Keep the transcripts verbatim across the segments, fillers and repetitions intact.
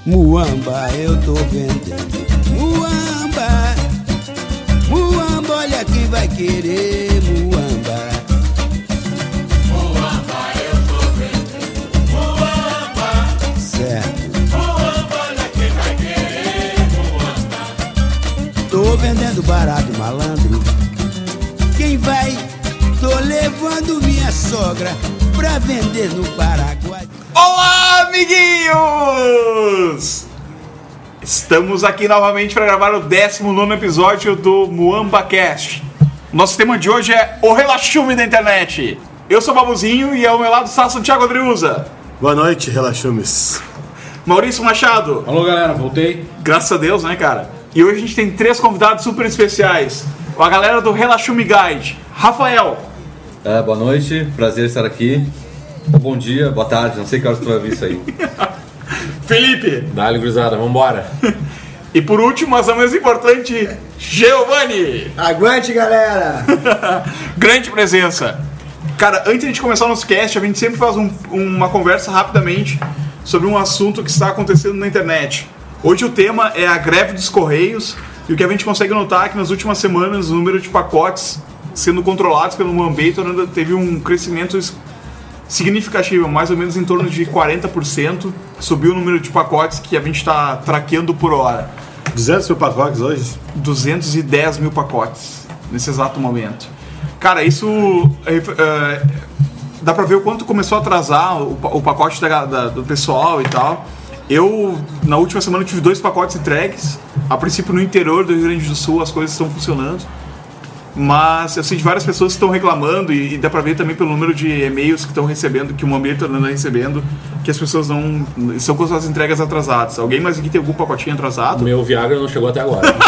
Muamba eu tô vendendo. Muamba, Muamba, olha quem vai querer. Muamba, Muamba eu tô vendendo. Muamba, certo. Muamba, olha quem vai querer. Muamba, Tô vendendo barato, malandro. Quem vai? Tô levando minha sogra pra vender no Paraguai. Olá, amiguinhos! Estamos aqui novamente para gravar o décimo nono episódio do MuambaCast. Nosso tema de hoje é o relaxume da internet. Eu sou o Babuzinho e ao meu lado está Santiago Adriuza. Boa noite, relaxumes. Maurício Machado. Alô, galera, voltei. Graças a Deus, né, cara? E hoje a gente tem três convidados super especiais. A galera do Relaxume Guide. Rafael. É, boa noite, prazer estar aqui. Bom dia, boa tarde, não sei que horas tu vai ver isso aí. Felipe. Dá-lhe, gurizada, vambora. E por último, mas não menos importante, Giovanni. Aguante, galera! Grande presença. Cara, antes de a gente começar o nosso cast, a gente sempre faz um, uma conversa rapidamente sobre um assunto que está acontecendo na internet. Hoje o tema é a greve dos Correios, e o que a gente consegue notar é que nas últimas semanas o número de pacotes sendo controlados pelo Muambator teve um crescimento significativo, mais ou menos em torno de quarenta por cento. Subiu o número de pacotes que a gente está traqueando por hora. duzentos mil pacotes hoje? duzentos e dez mil pacotes nesse exato momento. Cara, isso é, é, dá pra ver o quanto começou a atrasar o, o pacote da, da, do pessoal e tal. Eu, na última semana, tive dois pacotes entregues. A princípio, no interior do Rio Grande do Sul, as coisas estão funcionando. Mas eu sei de várias pessoas que estão reclamando, e, e dá pra ver também pelo número de e-mails que estão recebendo, que o Muambator anda recebendo, que as pessoas não estão com as entregas atrasadas. Alguém mais aqui tem algum pacotinho atrasado? Meu Viagra não chegou até agora.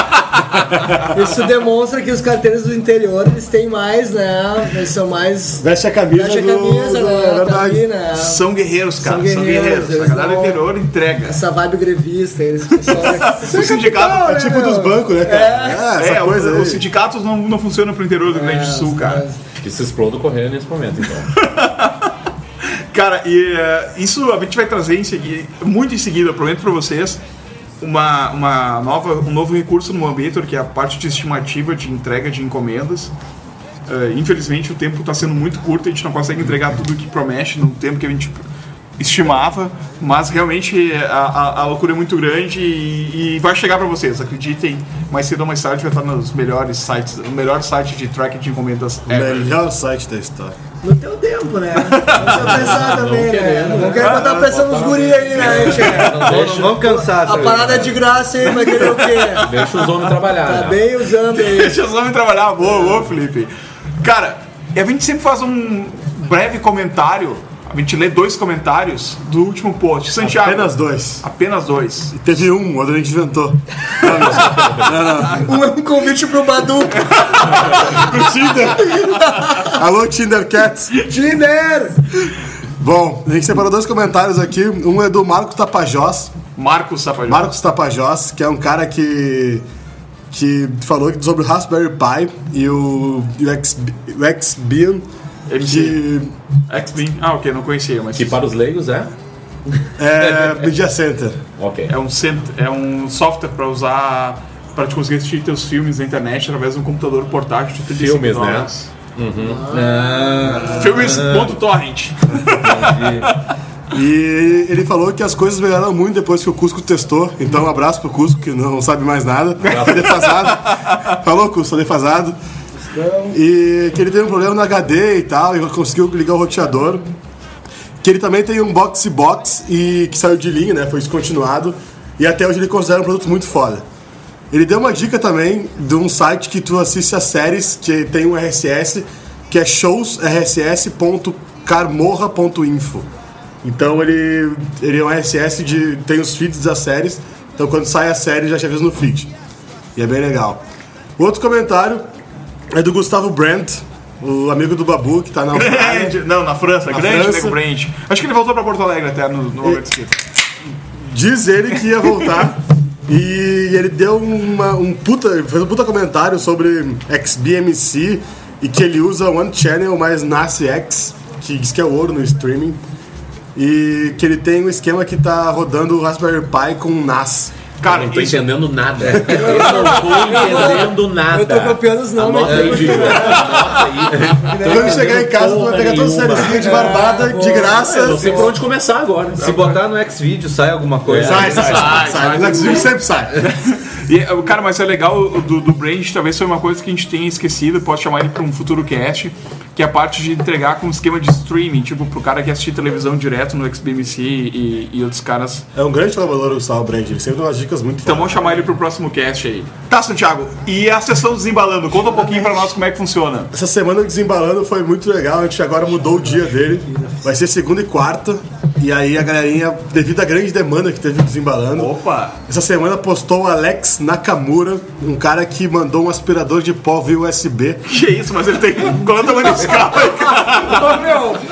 Isso demonstra que os carteiros do interior, eles têm mais, né? Eles são mais... Veste a camisa, Veste a do, camisa, do, né? é verdade. Tá ali, né? São guerreiros, cara. São São guerreiros, guerreiros. A eles galera do não- interior entrega. Essa vibe grevista, eles pessoal... O sindicato É tipo dos bancos, né, cara? É, essa É, coisa o- aí. os sindicatos não, não funcionam pro interior do Rio Grande do Sul, cara. Que se exploda o correio nesse momento, então. Cara, e é, isso a gente vai trazer em seguida, muito em seguida, eu prometo pra vocês, uma, uma nova, um novo recurso no Muambator, que é a parte de estimativa de entrega de encomendas. É, infelizmente o tempo está sendo muito curto, a gente não consegue entregar tudo o que promete no tempo que a gente estimava, mas realmente a, a, a loucura é muito grande e, e vai chegar para vocês, acreditem, mais cedo ou mais tarde vai estar nos melhores sites, o melhor site de tracking de encomendas O ever. melhor site da história. No teu tempo, né? Vamos pensar também, né? querendo, Não quero botar pressão nos guri aí, né, gente? Não, não vamos cansar, A sabe? parada é de graça aí, vai querer o quê? Deixa os homens trabalhar, Tá né? bem usando aí. Deixa os homens trabalhar, boa, boa, Felipe. Cara, e a gente sempre faz um breve comentário, a gente lê dois comentários do último post. Santiago. Apenas dois. Apenas dois. E teve um, o outro a gente inventou. Não, não. Um é um convite pro Badu. Do Tinder. Alô, Tinder Cats. Tinder! Bom, a gente separou dois comentários aqui. Um é do Marcos Tapajós. Marcos Tapajós. Marcos Tapajós, que é um cara que que falou sobre o Raspberry Pi e o, e o X, o X-Beam, M C. que X-Beam. Ah, ok, não conhecia, mas Que para os leigos é? é Media Center. Ok. é um, cent... é um software para usar, para te conseguir assistir teus filmes na internet através de um computador portátil de trinta e cinco Filmes, né? dólares. Ah, Filmes.torrent. E ele falou que as coisas melhoraram muito depois que o Cusco testou. Então, um abraço pro Cusco, que não sabe mais nada. Tá defasado. Falou, Cusco, tô defasado. E que ele teve um problema no H D e tal, e conseguiu ligar o roteador. Que ele também tem um box box e que saiu de linha, né? Foi descontinuado. E até hoje ele considera um produto muito foda. Ele deu uma dica também de um site que tu assiste as séries, que tem um R S S, que é shows r s s ponto carmorra ponto info. Então ele, ele é um R S S de. Tem os feeds das séries. Então quando sai a série já te avisa no feed. E é bem legal. O outro comentário é do Gustavo Brandt, o amigo do Babu, que tá na Austrália. Grande. Não, na França. Na grande França. Nego Brand. Acho que ele voltou para Porto Alegre até no, no momento escrito. Diz ele que ia voltar. E ele deu uma, um puta. Fez um puta comentário sobre X B M C e que ele usa One Channel mais N A S X, que diz que é ouro no streaming. e que ele tem um esquema que tá rodando o Raspberry Pi com N A S. Cara, eu não tô isso- entendendo nada. Eu não tô entendendo nada. Eu tô copiando os nomes Anota aqui. aí, Gil. Anota aí. Quando chegar em casa, tu vai pegar todas as sériezinhas de barbada, de graça. Eu não sei por onde começar agora. Se botar no Xvideo, sai alguma coisa. Sai, sai, sai, sai. No Xvideo sempre sai. E, cara, mas é legal o do, do Brand, talvez foi uma coisa que a gente tenha esquecido, pode chamar ele para um futuro cast, que é a parte de entregar com um esquema de streaming, tipo, pro cara que assistir televisão direto no X B M C e, e outros caras. É um grande trabalhador o Gustavo Brand, ele sempre dá umas dicas muito Então vamos chamar ele pro próximo cast aí. Tá, Santiago, e a sessão Desembalando? Conta um pouquinho pra nós como é que funciona. Essa semana o Desembalando foi muito legal, a gente agora mudou o dia dele. Vai ser segunda e quarta. E aí a galerinha, devido à grande demanda que teve o Desembalando, Opa! essa semana postou o Alex Nakamura, um cara que mandou um aspirador de pó via U S B. Que isso, mas ele tem. Qual é o tamanho desse carro aí, cara? Ô,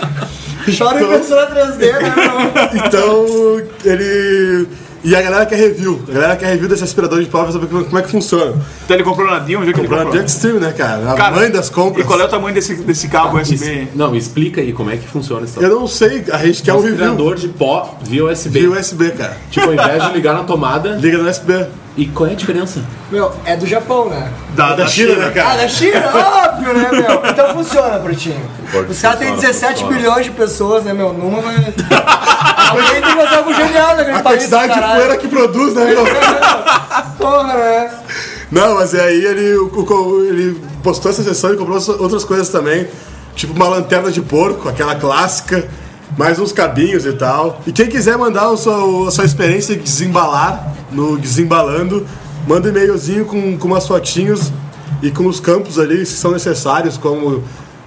meu, chora impressora três D, né, meu? Então, ele... E a galera quer review. A galera quer review desse aspirador de pó pra saber como é que funciona. Então ele comprou na D, onde é que ele Comprou na comprou? The Extreme, né, cara? A Cara, mãe das compras. E qual é o tamanho desse, desse cabo U S B? Es- Não, explica aí como é que funciona esse Eu não sei, a gente quer um review aspirador de pó via U S B. via U S B, cara. Tipo, ao invés de ligar na tomada. Liga no U S B. E qual é a diferença? Meu, é do Japão, né? Da, Da China, né, Ah, cara? da China? Óbvio, né, meu? Então funciona, Pretinho. Os caras têm dezessete bilhões de pessoas, né, meu? Numa vai... Alguém tem que fazer algo genial naquele A país, quantidade de caralho. poeira que produz, né, meu? Porra, né? Não, mas aí ele, o- o- ele postou essa sessão e comprou outras coisas também. Tipo uma lanterna de porco, aquela clássica, mais uns cabinhos e tal. E quem quiser mandar o seu- a sua experiência de desembalar no Desembalando, manda um e-mailzinho com, com umas fotinhos e com os campos ali que são necessários, como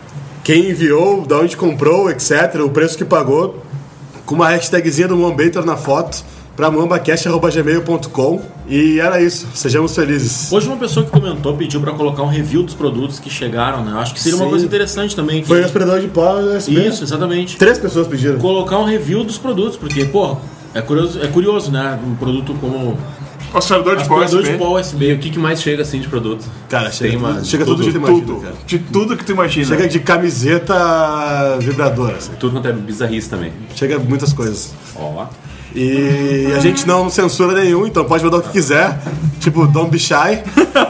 quem enviou, de onde comprou, etcétera, o preço que pagou, com uma hashtagzinha do Mombator na foto, pra muambacast arroba gmail ponto com. E era isso, sejamos felizes. Hoje uma pessoa que comentou pediu pra colocar um review dos produtos que chegaram, né? Eu acho que seria uma Sim. coisa interessante também. que- Foi o aspirador de pó U S B. Isso, exatamente. Três pessoas pediram. Colocar um review dos produtos, porque, pô, é curioso, é curioso, né? Um produto como Aspirador de pó U S aspirador de B. pó U S B. E o que, que mais chega assim de produto? Cara, chega, Tem uma- tudo, chega tudo, tudo, que tu Tudo. imagina, cara. De tudo que tu imagina. Chega de camiseta vibradora, assim. Tudo quanto é bizarrice também. Chega muitas coisas. Ó. E a gente não censura nenhum, então pode mandar o que quiser. Tipo, don't be shy.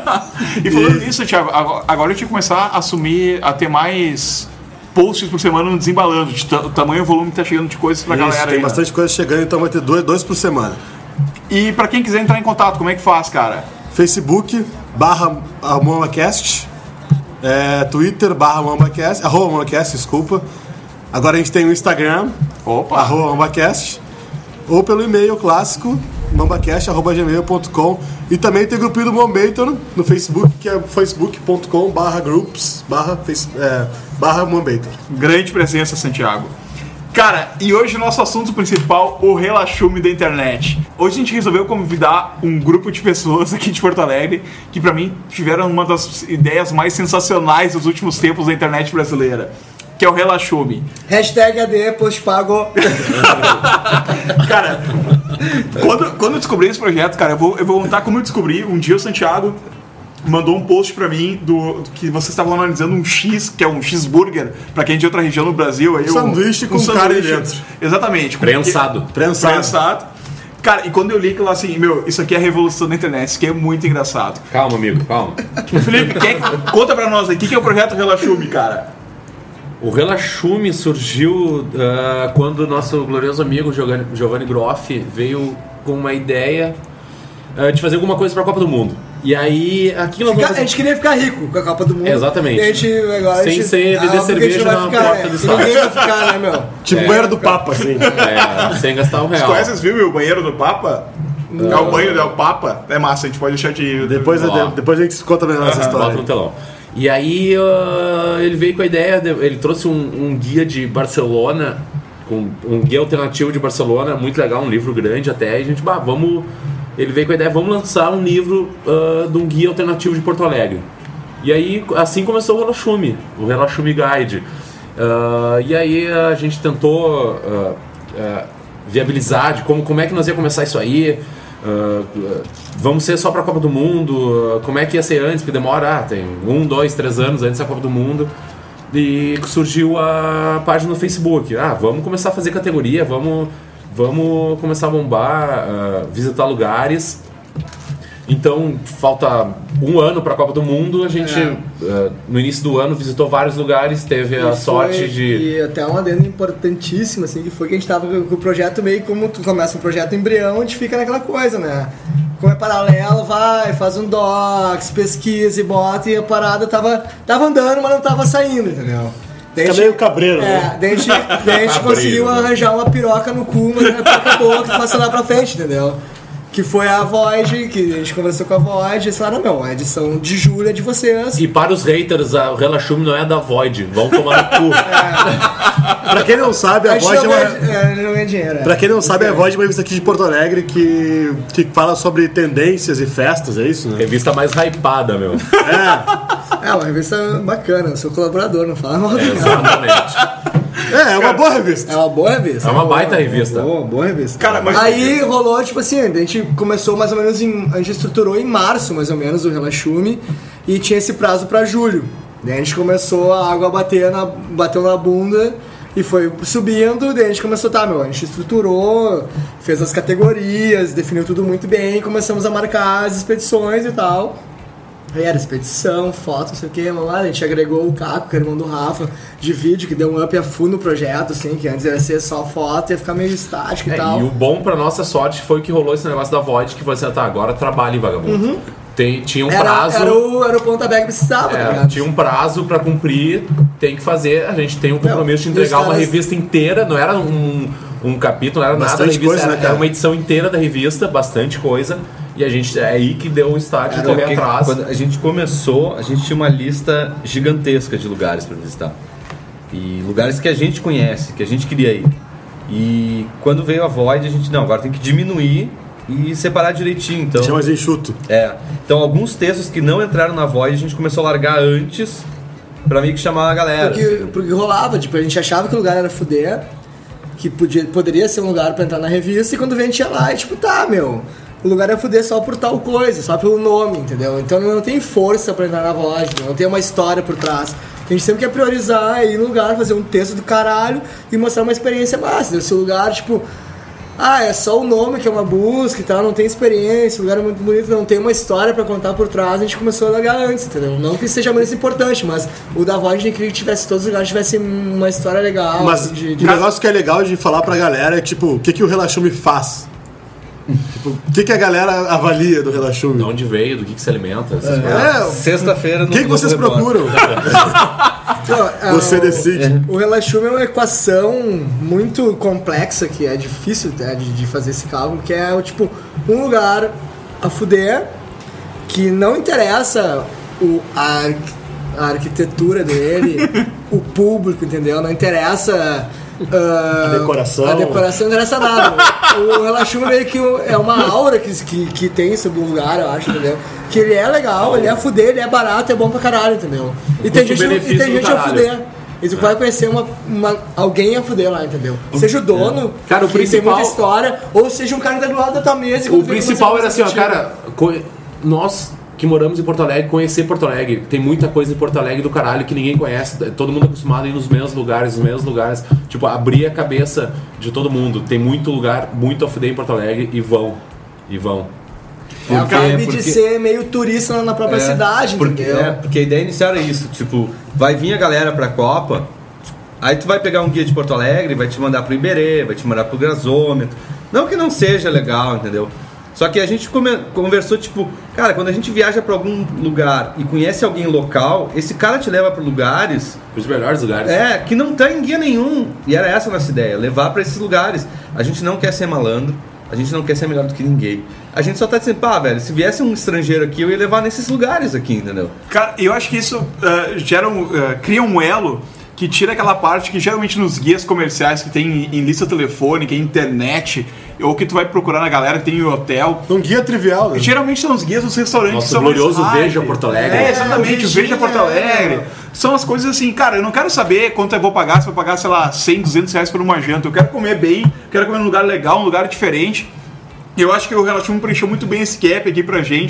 E falando nisso, Thiago, agora agora eu tinha que começar a assumir, a ter mais posts por semana no Desembalando, de ta- o tamanho e o volume que tá chegando de coisas pra Isso, galera tem aí. né? bastante coisa chegando, então vai ter dois, dois por semana. E pra quem quiser entrar em contato, como é que faz, cara? Facebook, barra MambaCast. É, Twitter, barra MambaCast. Arroba MambaCast, desculpa. Agora a gente tem o Instagram, Opa! arroba MambaCast. Ou pelo e-mail clássico, mambacast arroba gmail ponto com. E também tem o grupinho do Mombator no Facebook, que é facebook ponto com barra groups barra, face- é, barra Mombator. Grande presença, Santiago. Cara, e hoje o nosso assunto principal, o relaxume da internet. Hoje a gente resolveu convidar um grupo de pessoas aqui de Porto Alegre que pra mim tiveram uma das ideias mais sensacionais dos últimos tempos da internet brasileira, que é o relaxume. Hashtag A D, post pago. Cara, quando, quando eu descobri esse projeto, cara, eu vou, eu vou contar como eu descobri. Um dia o Santiago mandou um post pra mim do, do que vocês estavam analisando um X, que é um cheeseburger, pra quem é de outra região no Brasil. Aí, Um sanduíche com carne dentro. Exatamente. com- Prensado. Prensado. Prensado. Cara, e quando eu li aquilo assim, meu, isso aqui é a revolução da internet, isso aqui é muito engraçado. Calma, amigo, calma. Felipe, quem, conta pra nós aí, o que, que é o projeto Relaxume, cara? O Relaxume surgiu ah, quando o nosso glorioso amigo Giovanni Giovanni Groff veio com uma ideia ah, de fazer alguma coisa para a Copa do Mundo. E aí, aquilo... Fica- a gente queria ficar rico com a Copa do Mundo. Exatamente. E a gente, agora, Sem a gente, ser ah, vender porque a gente cerveja não vai na ficar, porta né? do E ninguém vai ficar, né, meu? Tipo, É. banheiro do Papa, assim. É, sem gastar um real. Conhece esse filme, O Banheiro do Papa? É o banho do Papa? É massa, a gente pode deixar de... Depois, Ó. depois a gente conta melhor essa Bota história. no telão. E aí ah, ele veio com a ideia, de- ele trouxe um, um guia de Barcelona, com um guia alternativo de Barcelona, muito legal, um livro grande até, e a gente, bah, vamos... Ele veio com a ideia, vamos lançar um livro ah, de um guia alternativo de Porto Alegre. E aí, assim começou o Relaxume, o Relaxume Guide. Ah, e aí a gente tentou ah, ah, viabilizar de como, como é que nós ia começar isso aí. ah, ah, vamos ser só para a Copa do Mundo, ah, como é que ia ser antes, porque demora, ah, tem um, dois, três anos antes da Copa do Mundo. E surgiu a página no Facebook. Ah, vamos começar a fazer categoria, vamos, vamos começar a bombar, uh, visitar lugares. Então, falta um ano para a Copa do Mundo. A gente, É. uh, no início do ano, visitou vários lugares, teve a E sorte foi- de... E até uma adendo importantíssima, assim, que foi que a gente tava com o projeto meio como tu começa um projeto embrião, a gente fica naquela coisa, né? Como é paralelo, vai, faz um docs, pesquisa e bota, e a parada tava, tava andando, mas não tava saindo, entendeu? Daí Fica a gente- meio cabreiro, É, né? daí a gente, daí a gente Cabreiro, conseguiu né? arranjar uma piroca no cu, mas não é piroca boa que tu passa lá pra frente, entendeu? Que foi a Void, que a gente conversou com a Void, e eles falaram, não, a edição de julho é de vocês. E para os haters, a- o Relaxume não é da Void. Vão tomar no cu. Pra quem não sabe, a gente Void é não uma... ganha, é, não ganha dinheiro. é. Pra quem não sabe, a Void é uma revista aqui de Porto Alegre que, que fala sobre tendências e festas, é isso, né? Revista mais hypada, meu. É, É uma revista bacana, eu sou colaborador, não fala mal. É, dela. exatamente. é, é uma boa revista. É uma boa revista. É uma boa, baita revista. Boa, boa revista. Cara, mas- Aí rolou, tipo assim, a gente começou mais ou menos em. A gente estruturou em março, mais ou menos, o Relaxume, e tinha esse prazo pra julho. Daí a gente começou a água bater na, bateu na bunda e foi subindo, daí a gente começou, tá, meu, a gente estruturou, fez as categorias, definiu tudo muito bem, começamos a marcar as expedições e tal. Aí era expedição, foto, não sei o que, a gente agregou o Caco, que é irmão do Rafa, de vídeo, que deu um up a full no projeto, assim, que antes ia ser só foto, ia ficar meio estático e É, tal. e o bom pra nossa sorte foi que rolou esse negócio da Void, que foi assim, tá, agora trabalhe, vagabundo. Tem, tinha um Era, prazo. era, o, era o pontapé que precisava, tá É, ligado? tinha um prazo pra cumprir, tem que fazer. A gente tem um compromisso de e entregar os uma caras- revista inteira, não era um, um capítulo, não era nada. A Bastante revista coisa, era, né, cara? era uma edição inteira da revista, bastante coisa. E a gente, é aí que deu o start de correr Porque atrás. Quando a gente começou, a gente tinha uma lista gigantesca de lugares para visitar. E lugares que a gente conhece, que a gente queria ir. E quando veio a Void, a gente, não, agora tem que diminuir e separar direitinho. Então, Tinha mais enxuto. é. Então, alguns textos que não entraram na Void, a gente começou a largar antes pra meio que chamar a galera. Porque, porque rolava, tipo, a gente achava que o lugar era fuder, que podia, poderia ser um lugar pra entrar na revista, e quando vem a gente ia lá, e tipo, tá, meu, o lugar é fuder só por tal coisa, só pelo nome, entendeu? Então não tem força pra entrar na Void, não tem uma história por trás. A gente sempre quer priorizar, ir no lugar, fazer um texto do caralho e mostrar uma experiência massa. Esse lugar, tipo, ah, é só o nome que é uma busca e tal, não tem experiência, o lugar é muito bonito, não tem uma história pra contar por trás, a gente começou a largar antes, entendeu? Não que seja menos importante, mas o da Void a gente queria que tivesse, todos os lugares tivesse uma história legal. Mas assim, de, o de... negócio que é legal de falar pra galera é, tipo, o que, que o Relaxume faz? Tipo, o que, que a galera avalia do Relaxume? De onde veio, do que, que se alimenta. essas coisas. É, Sexta-feira o no que, que vocês Globo Repórter. procuram? Não, é, Você o- decide. O Relaxume é uma equação muito complexa, que é difícil até de, de fazer esse cálculo, que é o tipo, um lugar a fuder, que não interessa o, a, arqu- a arquitetura dele, o público, entendeu? Não interessa... ah, A decoração. A decoração não interessa nada. O Relaxume meio que é uma aura que, que, que tem sobre o lugar, eu acho, entendeu? Que ele é legal, ele é a fuder, ele é barato, é bom pra caralho, entendeu? E tem gente, e custo-benefício tem do gente a caralho. fuder. E tu vai conhecer uma, uma- alguém a fuder lá, entendeu? Seja o dono, Cara, o que principal- tem muita história, ou seja um cara que tá do lado da tua mesa. e O quando vem principal você era assim, ó, discutir. cara, co- nós que moramos em Porto Alegre, conhecer Porto Alegre. Tem muita coisa em Porto Alegre do caralho que ninguém conhece. Todo mundo é acostumado a ir nos mesmos lugares, nos mesmos lugares. Tipo, abrir a cabeça de todo mundo. Tem muito lugar, muito off day em Porto Alegre e vão. E vão. É a Porque- vibe porque- de ser meio turista na própria É, cidade, porque, entendeu? é, porque a ideia inicial era isso, tipo, vai vir a galera pra Copa, aí tu vai pegar um guia de Porto Alegre, vai te mandar pro Iberê, vai te mandar pro Gasômetro. Não que não seja legal, entendeu? Só que a gente come- conversou, tipo, cara, quando a gente viaja pra algum lugar e conhece alguém local, esse cara te leva pra lugares Os melhores lugares. é, que não tem guia nenhum. E era essa a nossa ideia, levar pra esses lugares. A gente não quer ser malandro, a gente não quer ser melhor do que ninguém. A gente só tá dizendo, pá, velho, se viesse um estrangeiro aqui, eu ia levar nesses lugares aqui, entendeu? Cara, eu acho que isso ah, gera um, ah, cria um elo que tira aquela parte que geralmente nos guias comerciais que tem em, em lista telefônica, em internet, ou que tu vai procurar na galera que tem em hotel. Um guia trivial, né? Geralmente são os guias dos restaurantes Nosso que são mais glorioso hype. Veja Porto Alegre. É, exatamente, É, o Veja Porto Alegre. São as coisas assim, cara, eu não quero saber quanto eu vou pagar, se eu vou pagar, sei lá, cem, duzentos reais por uma janta. Eu quero comer bem, quero comer num lugar legal, um lugar diferente. E eu acho que o Relaxume preencheu muito bem esse gap aqui pra gente,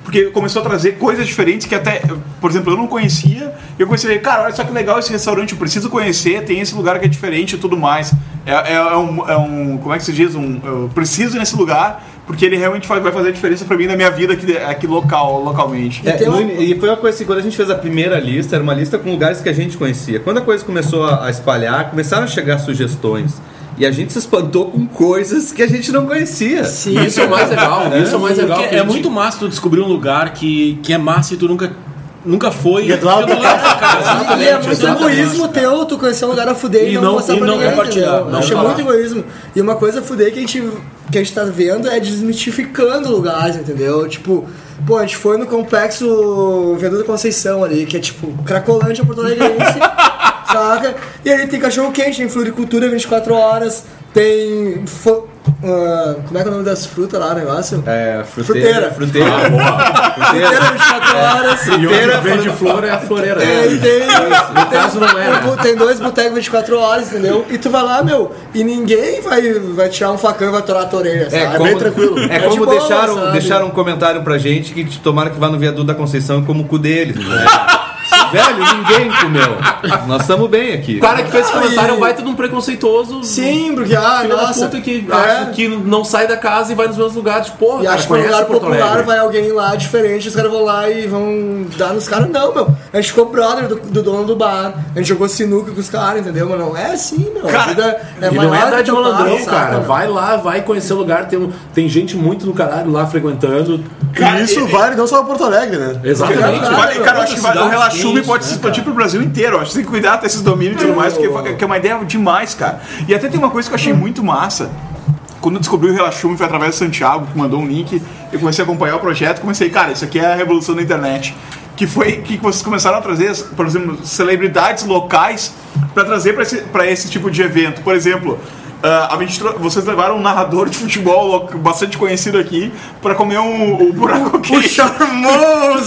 porque começou a trazer coisas diferentes que até, por exemplo, eu não conhecia. Eu comecei a ver, cara, olha só que legal esse restaurante, eu preciso conhecer, tem esse lugar que é diferente e tudo mais. É, é, é, um, é um, como é que se diz? Um, eu preciso ir nesse lugar, porque ele realmente vai fazer a diferença pra mim na minha vida aqui, aqui local, localmente. É, tem no uma- in- e foi uma coisa assim, quando a gente fez a primeira lista, era uma lista com lugares que a gente conhecia. Quando a coisa começou a, a espalhar, começaram a chegar sugestões. E a gente se espantou com coisas que a gente não conhecia. Sim. Isso é o mais legal, isso é o mais legal. Porque que a é gente- muito massa tu descobrir um lugar que, que é massa e tu nunca, nunca foi. E é do lado fica da casa. casa. E é Exatamente, muito exatamente. egoísmo teu, tu conhecer um lugar a fuder e, E não, não- mostrar e pra não ninguém, compartilhar, entendeu? não Acho falar. muito egoísmo. E uma coisa a fuder que a gente, que a gente tá vendo é desmistificando lugares, entendeu? Tipo, pô, a gente foi no complexo Viaduto da Conceição ali, que é tipo Cracolândia, Porto Alegrense, saca? E ali tem cachorro quente, tem floricultura vinte e quatro horas, tem... fo- ah, como é que é o nome das frutas lá, o negócio? É, fruteira. Fruteira. Fruteira. Fruteira Fruteira. vinte e quatro horas. E onde Fruteira, vende flor é a floreira. É, e tem, No caso não é, né? tem dois botecos vinte e quatro horas, entendeu? E tu vai lá, meu, e ninguém vai, vai tirar um facão e vai torar a tua orelha, sabe? É, bem como, tranquilo. é É de como boa, deixaram, sabe? deixaram um comentário pra gente que tomara que vá no viaduto da Conceição como o cu deles. Né? Velho, ninguém comeu. Nós estamos bem aqui. O cara que fez esse comentário é um Ai. baita de um preconceituoso. Sim, porque, ah, Filho da nossa. puta que é. acha que não sai da casa e vai nos mesmos lugares. Porra, E cara, acho que no conhece lugar Porto popular Alegre. vai alguém lá diferente, os caras vão lá e vão dar nos caras. Não, meu. A gente ficou brother do, do dono do bar. A gente jogou sinuca com os caras, entendeu? Mas não é assim, meu. Cara, a vida é E não é maior andar que de teu malandrão, pai, cara. saca? Vai lá, vai conhecer o lugar. Tem, um- tem gente muito do caralho lá frequentando. E isso vale não só pra Porto Alegre, né? Exatamente. Cara, Vale- cara, eu acho que vale- o cidades Relaxume tem pode isso, se né, expandir pro Brasil inteiro. Eu acho que tem que cuidar desses domínios e tudo mais, porque que é uma ideia demais, cara. E até tem uma coisa que eu achei muito massa. Quando eu descobri o Relaxume foi através do Santiago, que mandou um link. Eu comecei a acompanhar o projeto. Comecei, cara, isso aqui é a revolução da internet. Que foi que vocês começaram a trazer, por exemplo, celebridades locais para trazer para esse, pra esse tipo de evento. Por exemplo, ah, a gente tro- vocês levaram um narrador de futebol lo- bastante conhecido aqui para comer um, o buraco O quente. charmoso!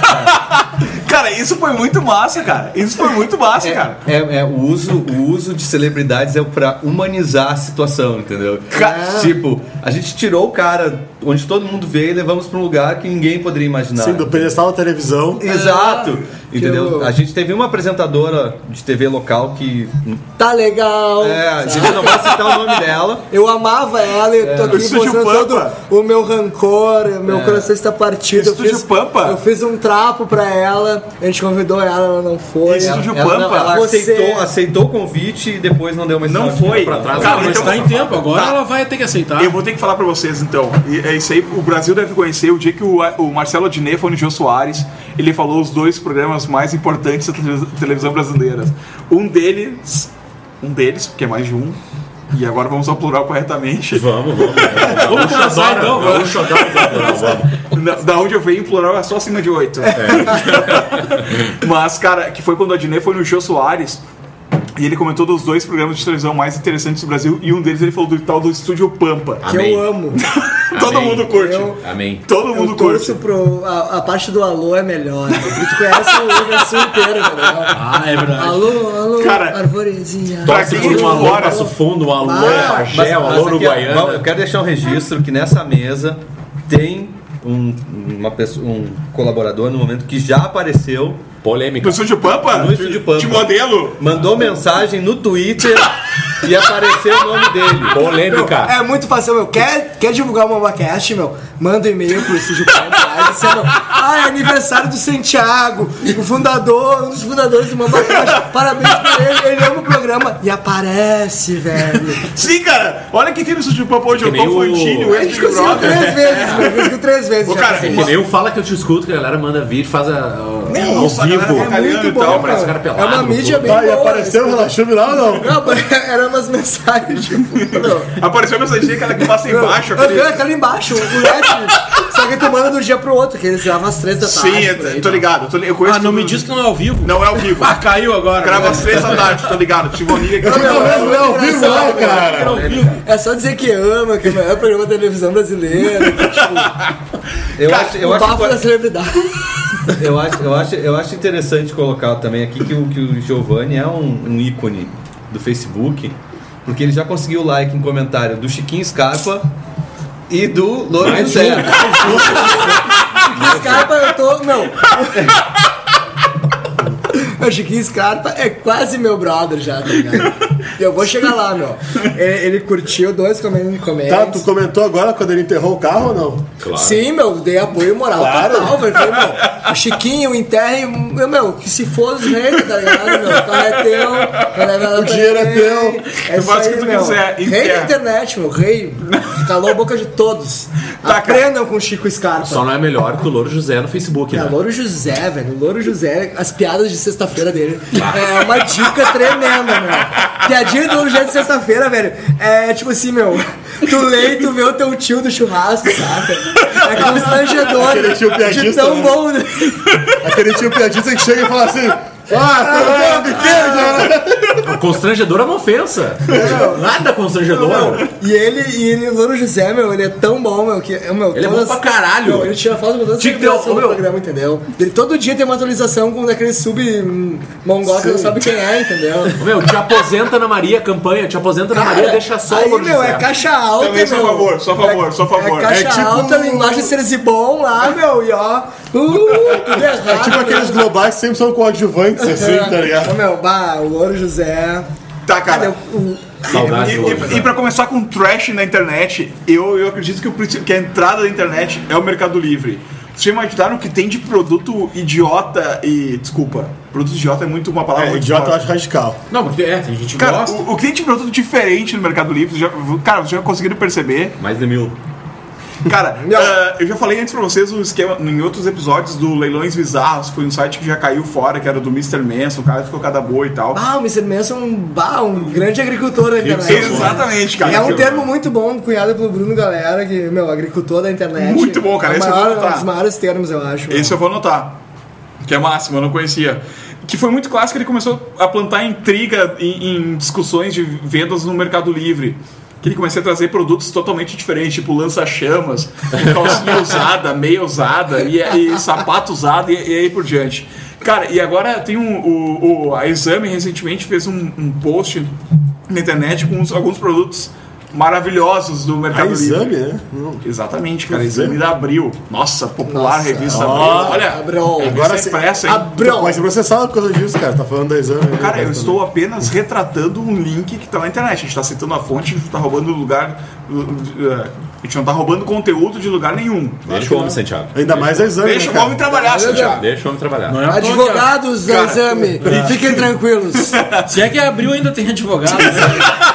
Cara, isso foi muito massa, cara. Isso foi muito massa, cara. É, é, o, uso, o uso de celebridades é pra humanizar a situação, entendeu? Ca- Tipo, a gente tirou o cara onde todo mundo veio e levamos pra um lugar que ninguém poderia imaginar. Sim, do pedestal da televisão. Exato, que entendeu? eu- A gente teve uma apresentadora de T V local que. Tá legal. É, a gente não vai citar o nome dela. Eu amava ela e tô aqui Estúdio mostrando Pampa. todo o meu rancor, o meu coração está partido. Eu Estúdio fiz, Pampa. eu fiz um trapo pra ela, a gente convidou ela, ela não foi. Estúdio Ela, não, Pampa. ela Você- aceitou, aceitou o convite e depois não deu mais Não sinal de foi. vida pra trás. Cara, Mas então- tá em tempo, agora Tá. ela vai ter que aceitar. Eu vou ter que falar pra vocês então. E é isso aí, o Brasil deve conhecer o dia que o, o Marcelo Adnet foi no Jô Soares. Ele falou os dois programas mais importantes da tele- televisão brasileira. Um deles, um deles, porque é mais de um. E agora vamos ao plural corretamente. Vamos, vamos. Vamos começar então, vamos. Da, da onde eu venho, em plural é só acima de oito. Mas, cara, que foi quando o Adnet foi no Jô Soares. E ele comentou dos dois programas de televisão mais interessantes do Brasil. E um deles ele falou do tal do Estúdio Pampa. Que Amém. eu amo. Todo Amém. mundo curte. Eu- Amém. Todo mundo Eu curte. torço pro. A, a parte do alô é melhor. Né? Tu conhece o Rio Grande do Sul inteiro, entendeu? Ah, é verdade. Alô, alô, Cara, arvorezinha. pra Torce quem por de um alô fora- Passo Fundo, um alô Ah, Pagé, Mas- um mas alô aqui, ó, Uruguaiana. vamos- eu quero deixar um registro que nessa mesa tem um, uma pessoa, um colaborador no momento que já apareceu, Polêmica. No Estúdio Pampa? No Estúdio Pampa. De modelo? mandou mensagem no Twitter e apareceu o nome dele. Polêmica. É muito fácil, meu. Quer, quer divulgar o MambaCast, meu? Manda um e-mail pro Estúdio Pampa lá dizendo: ah, é aniversário do Santiago, o fundador, um dos fundadores do MambaCast. Parabéns pra ele, ele ama o programa. E aparece, velho. Sim, cara. Olha quem tem no Estúdio Pampa hoje. Que O nem Tom o- Fantini, o A gente ex-Big conseguiu Brother. três vezes, meu. Conseguiu três vezes. Ô, já cara, É conseguimos. que nem eu fala que eu te escuto, que a galera manda vídeo, faz a, a- Nem ao isso, a galera vivo. fica É muito e bom, tal, parece cara. cara pelado, É uma mídia pô. bem Tá, e boa. apareceu o Relaxume lá ou não? Não, eram umas mensagens, tipo, meu, Apareceu a mensagem aquela que passa embaixo. Eu- Aquele... Aquela embaixo, o L E D. Só que tu manda do dia pro outro, que eles gravam às três da tarde. Sim, por aí, eu tô tá? ligado. Eu, tô, eu conheço Ah, não tudo. me diz que não é ao vivo. Não é ao vivo. Ah, caiu agora. Grava né? às três da tarde, tô ligado. Tive uma amiga que... Não, Não, mesmo, é ao vivo lá, Era cara. ao vivo. É só dizer que ama, que é o melhor programa da televisão brasileira. Que, tipo, Eu acho, eu o acho, bafo da celebridade. eu acho, eu acho, eu acho interessante colocar também aqui que o, que o Giovanni é um, um ícone do Facebook, porque ele já conseguiu like em comentário do Chiquinho Scarpa e do Louro José. Chiquinho Scarpa, eu tô, meu... O Chiquinho Scarpa é quase meu brother já, tá ligado? Eu vou chegar lá, meu. Ele, ele curtiu dois comentários. Tá, tu comentou agora quando ele enterrou o carro ou não? Claro. Sim, meu, dei apoio moral Claro. total, velho. Falei, meu, o Chiquinho, enterre, meu, meu, que se for os reis, tá ligado, meu? O carro é teu, O dinheiro é teu. É Tu faz o que tu meu. quiser, Rei enterra. da internet, meu, rei. Calou a boca de todos. Tá, Aprendam com o Chico Scarpa. Só não é melhor que o Louro José no Facebook, É, né? Louro José, velho. Louro José, as piadas de sexta-feira dele. É uma dica tremenda, meu. Piadinha do Louro José de sexta-feira, velho. É tipo assim, meu. Tu lê e tu vê o teu tio do churrasco, saca? É constrangedor. Aquele tio piadista, de tão né? bom, né? Aquele tio piadista que chega e fala assim: ah, tô pequeno, cara. Constrangedor é uma ofensa. Nada constrangedor. E ele, e ele, o Louro José, meu, ele é tão bom, meu, que, meu, Ele é bom pra caralho. Meu, ele tira foto com toda a Tinha que ter atualização um- do meu. programa, entendeu? Ele todo dia tem uma atualização com daquele sub hum, mongol que não sabe quem é, entendeu? Meu, te aposenta na Maria, campanha. Te aposenta na Maria, deixa só aí, o Louro meu, José. é caixa alta, Também sou a meu. favor, sou a favor, sou a favor. É caixa É tipo- alta, linguagem Serzibon lá, meu, e ó, uh, tudo errado. É tipo aqueles globais que sempre são coadjuvantes, assim, tá ligado? Ô, meu, bah, o Louro José... Tá, cara. Cadê o... o- Saudades E, do Louro e, José. e pra começar com trash na internet, eu, eu acredito que, o, princi- que a entrada da internet é o Mercado Livre. Vocês já imaginaram o que tem de produto idiota e. Desculpa, produto idiota é muito uma palavra É, muito idiota eu forte. acho radical. Não, porque é, tem gente que Cara, gosta. o, o que tem de produto diferente no Mercado Livre, já, cara, vocês já conseguiram perceber? Mais de mil. Cara, ah, eu já falei antes pra vocês o esquema em outros episódios do Leilões Bizarros, foi um site que já caiu fora, que era do mister Manson, o cara ficou cada boa e tal. Ah, o mister Manson é um, bah, um grande agricultor da internet. Exatamente, cara. É um termo muito bom, cunhado pelo Bruno Galera, que, meu, agricultor da internet. Muito bom, cara, É o esse eu vou maior, anotar. um dos maiores termos, eu acho. Esse eu vou anotar. Que é máximo, eu não conhecia. Que foi muito clássico, ele começou a plantar intriga em, em discussões de vendas no Mercado Livre. Que ele começou a trazer produtos totalmente diferentes, tipo lança-chamas, calcinha usada, meia usada, e, e sapato usado, e, e aí por diante. Cara, e agora tem um, o, o, a Exame recentemente fez um, um post na internet com uns- alguns produtos maravilhosos do A Mercado exame, Livre. né? Não. Exatamente, cara. Exame? Exame da Abril. Nossa, popular Nossa. revista Ó, Abril. Olha, Abril. revista Agora sim. impressa, hein? Abril. Vai ser processado por causa disso, cara. Tá falando da exame. né? Cara, eu estou apenas retratando um link que tá na internet. A gente tá citando a fonte, a gente tá roubando lugar. uh, uh, A gente não tá roubando conteúdo de lugar nenhum. Deixa o homem, Santiago. Ainda mais a exame. Deixa né, o cara? homem trabalhar, Meu Santiago. Deixa o homem trabalhar. Não é à toa que Advogados da Exame, fiquem tranquilos. a- Se é que abriu ainda tem advogado, né?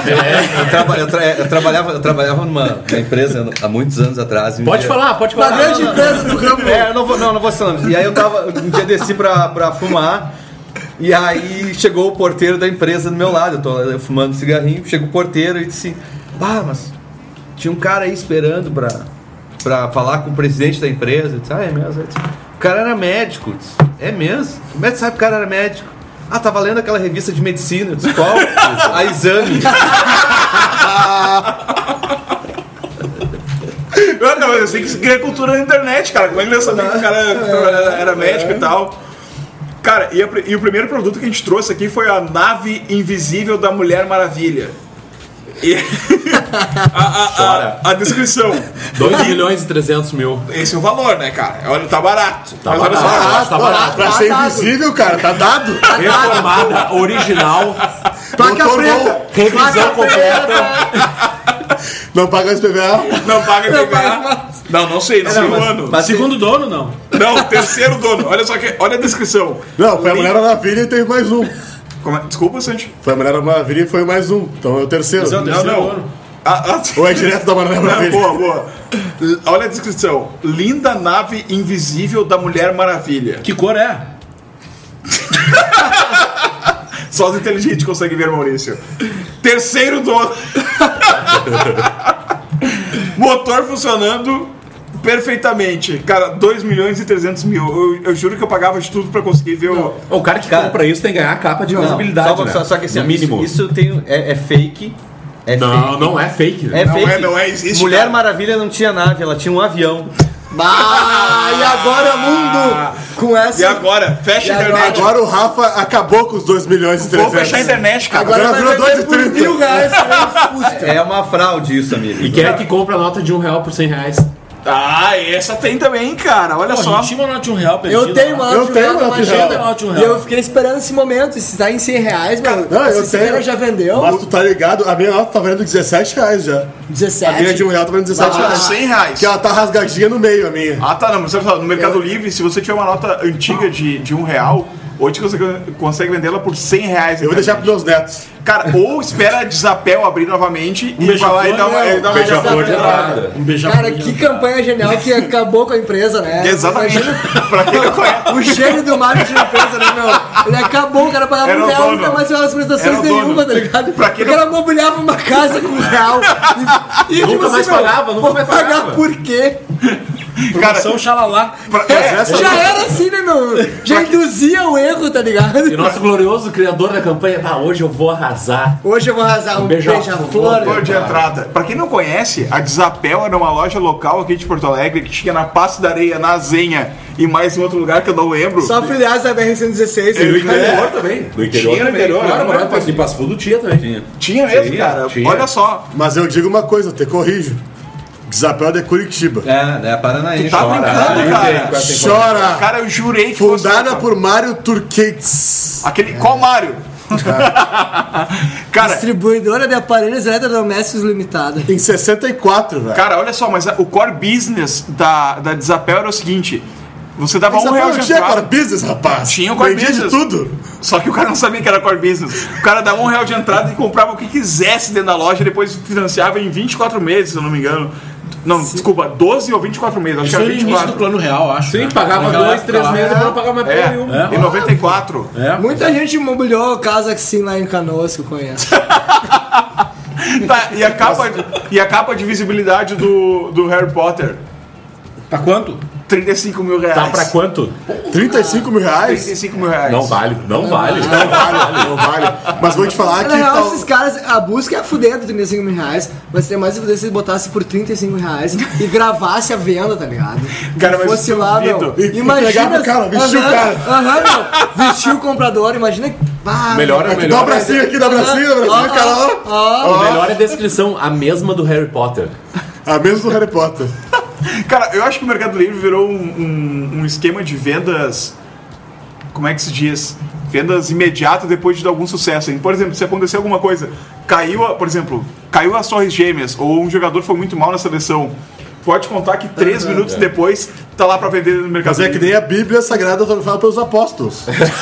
Eu, traba- eu tra- eu trabalhava, eu trabalhava numa, numa empresa há muitos anos atrás. e um Pode dia- falar, pode Uma falar. grande empresa do ramo. É, eu não vou, não, não vou ser nome. E aí eu tava, um dia desci pra, pra fumar, e aí chegou o porteiro da empresa do meu lado, eu tô eu fumando cigarrinho, chega o porteiro e disse, ah, mas tinha um cara aí esperando pra, pra falar com o presidente da empresa. Eu disse, ah, é mesmo? Eu disse, o cara era médico. Eu disse, é mesmo? Como é que sabe que o cara era médico? Ah, tava lendo aquela revista de medicina. Eu disse, qual? A Exame. Não, não, eu sei que isso cria cultura na internet, cara. Como é que ele ia saber que o cara era, era médico e tal? Cara, e, a- e o primeiro produto que a gente trouxe aqui foi a nave invisível da Mulher Maravilha. E a, a- a- Chora. a descrição. dois milhões e trezentos mil. Esse é o valor, né, cara? Olha, tá barato. Tá Mas olha barato. só. Tá barato. Pra ser invisível, cara, tá dado. Reformada, original, Placa Doutor preta. revisão completa. Não paga S P V A. Não paga P V A. Não, não sei, não sei o ano. mas- Segundo dono, não. Não, terceiro dono. Olha só que. Olha a descrição. Não, foi a Mulher Maravilha e teve mais um. Como é- Desculpa, Santi. Foi a Mulher Maravilha e foi mais um. Então é o terceiro. Esse é o Não, terceiro não. ano. Ah, ah, Ou é direto da Mulher Não, Maravilha? boa, boa. L- Olha a descrição. Linda nave invisível da Mulher Maravilha. Que cor é? Só os inteligentes conseguem ver, Maurício. Terceiro dono. Motor funcionando perfeitamente. Cara, dois milhões e trezentos mil. Eu, eu juro que eu pagava de tudo pra conseguir ver o... O cara que Cara, compra isso tem que ganhar a capa de Não, visibilidade, só, né? só, só que assim, no mínimo. isso, isso tem, é, é fake. É Não, fake. não é fake. É Não fake. é, não é, existe, Mulher cara. Maravilha não tinha nave, ela tinha um avião. Ah, e agora, mundo? Com essa. E agora? Fecha a E agora? internet. Agora o Rafa acabou com os dois milhões e Vou trezentos. fechar a internet, cara. Agora Agora vai virou vender por dois e trinta. mil reais. né? Fusca. É uma fraude isso, amigo. E quem é que compra a nota de um real por cem reais? Ah, essa tem também, cara. Olha Pô, só. a gente tinha uma nota de um real perdida. Eu tenho uma Eu nota de tenho real uma na nota de agenda. real. Nota de um E real. eu fiquei esperando esse momento. Se tá em cem reais, meu. Não, eu se tenho. Siqueira já vendeu. Mas tu tá ligado, a minha nota tá valendo dezessete reais já. dezessete. A minha de um real tá valendo dezessete Ah, reais. cem reais. Que ela tá rasgadinha no meio, a minha. Ah, tá, não, mas olha só, no Mercado Livre, se você tiver uma nota antiga de, de um real, hoje você consegue vendê-la por cem reais. Eu vou deixar pros meus netos. Cara, ou espera a Desapel abrir novamente Um e vai lá e beija-flor, dá uma, né? e dá uma Beija-flor de Beija-flor. entrada. Um beijão. Cara, que campanha genial que acabou com a empresa, né? Exatamente. Imagina Pra quem não conhece. o gênio do marketing da empresa, né, meu? Ele acabou, o cara pagava Era um o real e dono. nunca mais fez as prestações Era o dono. nenhuma, tá ligado? Pra quem o cara mobiliava uma casa com um real. E, e Nunca mais meu, pagava, nunca vou mais pagar pagava. por quê? Cara, Promoção xalalá. pra- É, essa- já era assim, né, meu? Já induzia o erro, tá ligado? E nosso glorioso criador da campanha, tá, hoje eu vou arrasar. Hoje eu vou arrasar um beija-flor. beija-flor. Flor de entrada. Pra quem não conhece, a Desapel era uma loja local aqui de Porto Alegre que tinha na Passo da Areia, na Zenha e mais em outro lugar que eu não lembro. Só filiados da B R cento e dezesseis. Eu- Do interior também. Do interior Tinha no também. interior, Claro, né? mas Passo de Passo Fundo tinha também. Tinha. Tinha mesmo, Tinha, cara. tinha. Olha só. Mas eu digo uma coisa, eu te corrijo. Desapel de Curitiba. É, é Paranaense. Tá brincando, cara. Chora! Cara, eu jurei que fosse- Fundada por Mário Turquets. Aquele. Qual Mário? Cara, Distribuidora de aparelhos eletrodomésticos limitada. Em sessenta e quatro, velho. cara, olha só, mas a- o core business da, da Desapel era o seguinte: você dava um Desapel real não de tinha entrada. core business, rapaz. Tinha o core Vendia de business. tudo. Só que o cara não sabia que era core business. O cara dava um real de entrada e comprava o que quisesse dentro da loja e depois financiava em vinte e quatro meses, se eu não me engano. Não, desculpa, doze ou vinte e quatro meses. Acho Isso que foi era no vinte e início do quatro. plano real, acho. Sim, né? pagava Naquela dois, época três lá. meses pra não pagar mais porra É, nenhuma. É. em noventa e quatro. É. Muita gente imobiliou casa assim lá em Canoas que eu conheço. Tá, e a capa, de, e a capa de visibilidade do, do Harry Potter? Pra quanto? trinta e cinco mil reais. Tá pra quanto? trinta e cinco mil reais? trinta e cinco mil reais. Não vale, não vale. Não vale, não vale. Mas vou te falar que. Na real, tal- esses caras, a busca é a fuder do trinta e cinco mil reais, mas seria mais a fuder se eles botassem por trinta e cinco mil reais e gravasse a venda, tá ligado? Cara, Se mas fosse eu lá, duvido. meu. E- e Imagina. pegar pro cara, vestir o Aham, cara. Aham, meu. Vestir o comprador, imagina. Ah, Melhor é Aqui, dá um melhor. bracinho aqui, dá um bracinho, dá um bracinho, cara, ó. Ó, O melhor é a descrição, a mesma do Harry Potter. A mesma do Harry Potter. Cara, eu acho que o Mercado Livre virou um, um, um esquema de vendas. Como é que se diz? Vendas imediatas depois de dar algum sucesso. Hein? Por exemplo, se acontecer alguma coisa, caiu, a, por exemplo, caiu as Torres Gêmeas, ou um jogador foi muito mal na seleção, pode contar que três minutos depois tá lá pra vender no Mercado Mas é que Livre. nem a Bíblia Sagrada fala pelos apóstolos.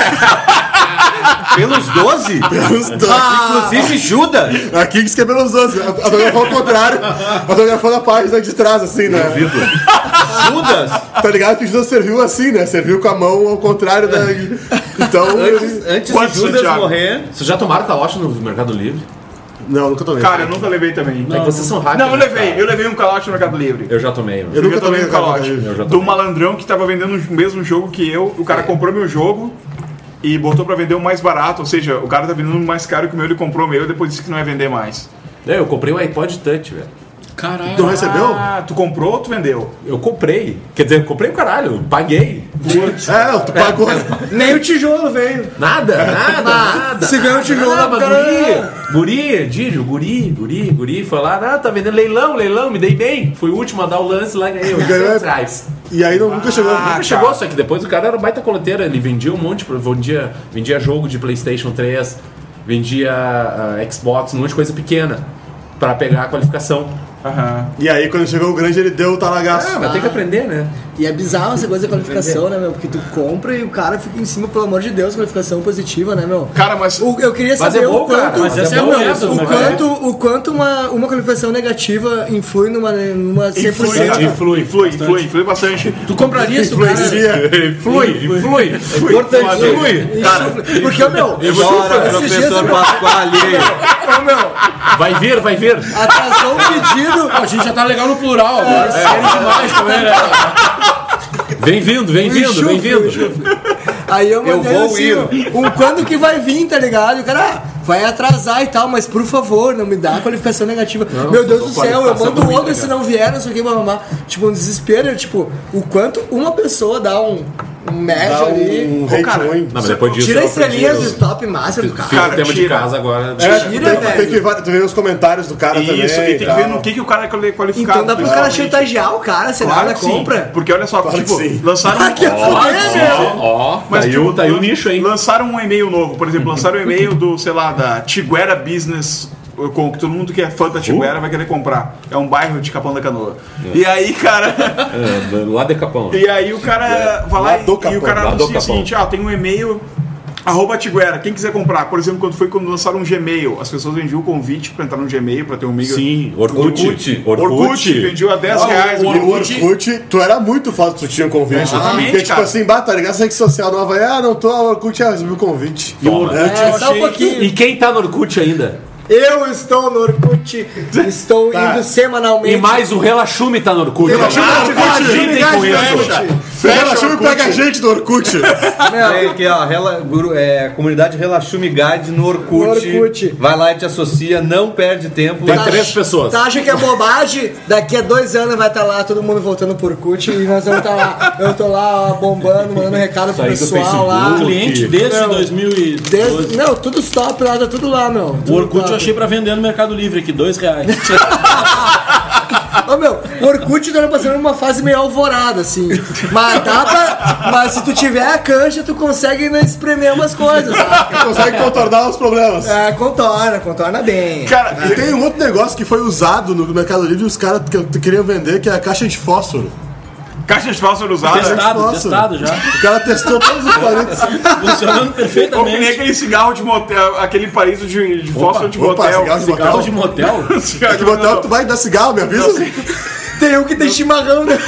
Pelos doze? Pelos doze. Inclusive Judas. Aqui diz que é pelos doze. A fotografou ao contrário. A fotografou na página de trás, assim, né? Judas. Tá ligado que o Judas serviu assim, né? Serviu com a mão ao contrário da. Então. Antes, antes de Quantos, Judas Thiago? morrer. Vocês já tomaram calote no Mercado Livre? Não, nunca tomei. Cara, eu nunca levei também. É que vocês são hackers. Não, eu levei. cara. Eu levei um calote no Mercado Livre. Eu já tomei. mano. Eu nunca Eu tomei tomei um calote. eu já Do tomei. malandrão que tava vendendo o mesmo jogo que eu. O cara comprou meu jogo e botou pra vender o mais barato. Ou seja, o cara tá vendendo mais caro que o meu, ele comprou o meu e depois disse que não ia vender mais. Não, eu comprei o iPod Touch, velho. Caralho. Não recebeu? Ah, tu comprou ou tu vendeu? Eu comprei. Quer dizer, eu comprei o caralho, paguei. É, não, tu pagou. nem o tijolo veio. Nada, nada, nada. Se ganhou o tijolo Nada, lá pro mas cara. guri, guri, Dídio, guri, guri, guri, foi lá, ah, tá vendendo leilão, leilão, me dei bem. Fui o último a dar o lance lá e ganhei oitocentos reais. E aí não, nunca chegou. Ah, Nunca cara. chegou, só que depois o cara era um baita coleteiro, ele vendia um monte, vendia, vendia jogo de PlayStation três, vendia ah, Xbox, um monte de coisa pequena, pra pegar a qualificação. Aham. E aí quando chegou o grande ele deu o talagaço. Ah, mas tem que aprender, né? E é bizarro essa coisa da qualificação, né, meu? Porque tu compra e o cara fica em cima, pelo amor de Deus, qualificação positiva, né, meu? Cara, mas. O- eu queria Mas saber é bom, o quanto, cara, mas essa é não, boa meu, essa, o né, quanto, o quanto uma, uma qualificação negativa influi numa, numa cem por cento. Influi, influi, influi, influi, influi bastante. Tu compraria se o cara... Influencia. Influi, influi. Importante. Influi. Porque, meu, Chora, esses dias, professor meu, Pasquale. ô, meu, Vai vir, vai vir. atrasou um pedido. A gente já tá legal no plural agora. É, é demais também, né? Vem vindo, vem vindo, Enxufe, vem vindo. enxufe. Aí eu mandei vou assim, ir. um quando que vai vir, tá ligado? E o cara, ah, vai atrasar e tal, mas por favor, não me dá qualificação negativa. Meu Deus do céu, eu qualificação mando ruim, outro né, se não vier, não sei o que, mamar. Tipo, um desespero, tipo, o quanto uma pessoa dá um, Um médio Dá ali. um Ô, hate cara, ruim. Não, mas depois disso. Tira eu estrelinhas aprendi- do top máximo do Fiz cara. o tema de tira. casa agora. É, Tira, tem, velho. tem que ver, tu vê os comentários do cara também. Isso, e tem que tal. ver no que, que o cara é qualificado. Então dá pro cara chantagear o cara, será Claro na que sim. compra? Porque olha só, Claro tipo, que sim. lançaram Ah, que Ó, foder, meu. Ó, Mas tá aí, tipo, o- tá aí o lan- nicho, hein? Lançaram um e-mail novo, por exemplo, lançaram um e-mail do, sei lá, da Tiguera Business, com que todo mundo que é fã da Tiguera vai querer comprar. É um bairro de Capão da Canoa. E aí, cara. É, lá de Capão. E aí o cara vai lá Lá do e, e Capão, o cara lá do anuncia o Capão. seguinte: ah, tem um e-mail. Arroba Tiguera, quem quiser comprar, por exemplo, quando foi quando lançaram um Gmail, as pessoas vendiam o convite pra entrar no Gmail, pra ter um amigo. Sim, Orkut. Orkut. Orkut, vendiu a dez reais. E o o Orkut. Orkut, tu era muito foda se tu tinha um convite. Exatamente, Porque, tipo cara. assim, bata, tá ligado? Essa rede social nova aí, ah, não tô, o Orkut já recebi o convite. E o Orkut, É, É, tipo, só um pouquinho. E quem tá no Orkut ainda? Eu estou no Orkut, estou Tá. indo semanalmente. E mais o Relaxume tá no Orkut. Relaxume, Ah, Orkut, agitem Orkut, com Orkut. isso. Fecha, chama e pega a gente do Orkut. Tem aqui, ó, rela, guru, é, comunidade Relaxume Guide no Orkut. No Orkut. Vai lá e te associa, não perde tempo. Tem Tá- três pessoas. Tá, acha que é bobagem? Daqui a dois anos vai estar lá todo mundo voltando por Orkut e nós vamos estar lá. Eu tô lá ó, bombando, mandando recado pro Saí do pessoal lá. Facebook. Cliente desde Não. dois mil e doze. Desde, não, tudo stop lá, tá tudo lá, meu. O Tudo Orkut top. eu achei pra vender no Mercado Livre aqui, dois reais. Ô meu, o Orkut tá passando numa fase meio alvorada, assim. Mas dá pra. Mas se tu tiver a cancha, tu consegue né, espremer umas coisas, sabe? Consegue contornar os problemas. É, contorna, contorna bem. Cara, E tem um outro negócio que foi usado no Mercado Livre e os caras que- queriam vender, que é a caixa de fósforo. caixa de fósforo usada. Testado, Nossa. testado já. O cara testou todos os palitos. Funcionando Ou que nem perfeitamente. aquele cigarro de motel, aquele palito de, de fósforo de opa, motel. cigarro de motel. Carro de motel. Cigarro É que botar, tu vai dar cigarro, me avisa? Tem um que tem chimarrão, né?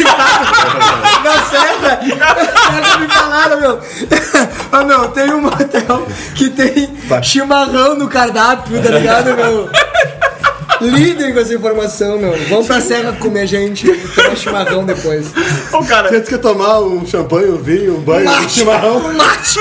Na serra. Serra me falaram, meu. Ah, meu, tem um motel que tem chimarrão no cardápio, tá ligado, meu? Lidem com essa informação, meu. Vamos pra serra comer gente e tomar chimarrão depois. Ô, cara, Antes que tomar um champanhe, um vinho, um banho, um chimarrão, Um mate.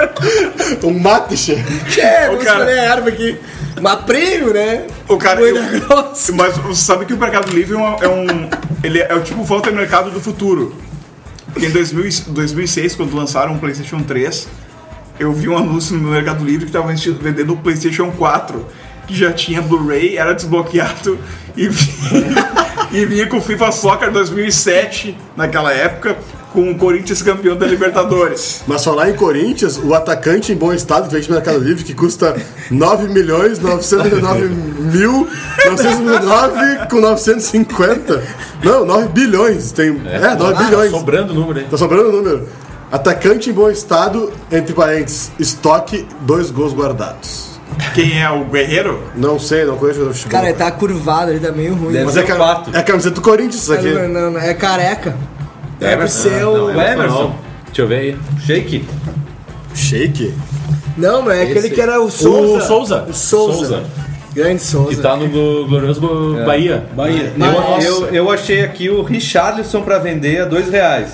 um mate, che. Che, vamos cara. escolher a erva aqui. Uma prêmio, né? O cara- Moeda eu- grossa. mas você sabe que o Mercado Livre é um. É, um, ele é o tipo volta ao mercado do futuro. Porque em dois mil, e- dois mil e seis, quando lançaram o PlayStation três, eu vi um anúncio no Mercado Livre que estava vendendo o PlayStation quatro, que já tinha Blu-ray, era desbloqueado e vinha, e vinha com o FIFA Soccer dois mil e sete, naquela época, com o Corinthians campeão da Libertadores. Mas falar em Corinthians, o atacante em bom estado que vende no Mercado Livre, que custa nove milhões novecentos e nove mil novecentos e nove com novecentos e cinquenta. Não, nove bilhões. Tem, é, nove bilhões. Sobrando o número aí. Tá sobrando o número. Atacante em bom estado, entre parênteses, estoque, dois gols guardados. Quem é o Guerreiro? Não sei, não conheço o futebol. Cara, ele tá curvado, ele tá meio ruim. Deve Mas ser é, o ca- Pato. é a camiseta do Corinthians isso aqui. Não, não, não, é careca. Deve Emerson? ser o... Não, O Emerson. não. Deixa eu ver aí. Shake. Shake? Não, mas é aquele Esse- que era o Souza. O Souza. O Souza. Souza. Grande Souza. Que tá no glo- glorioso Bahia. Bahia. Eu, eu, eu achei aqui o Richarlison pra vender a dois reais.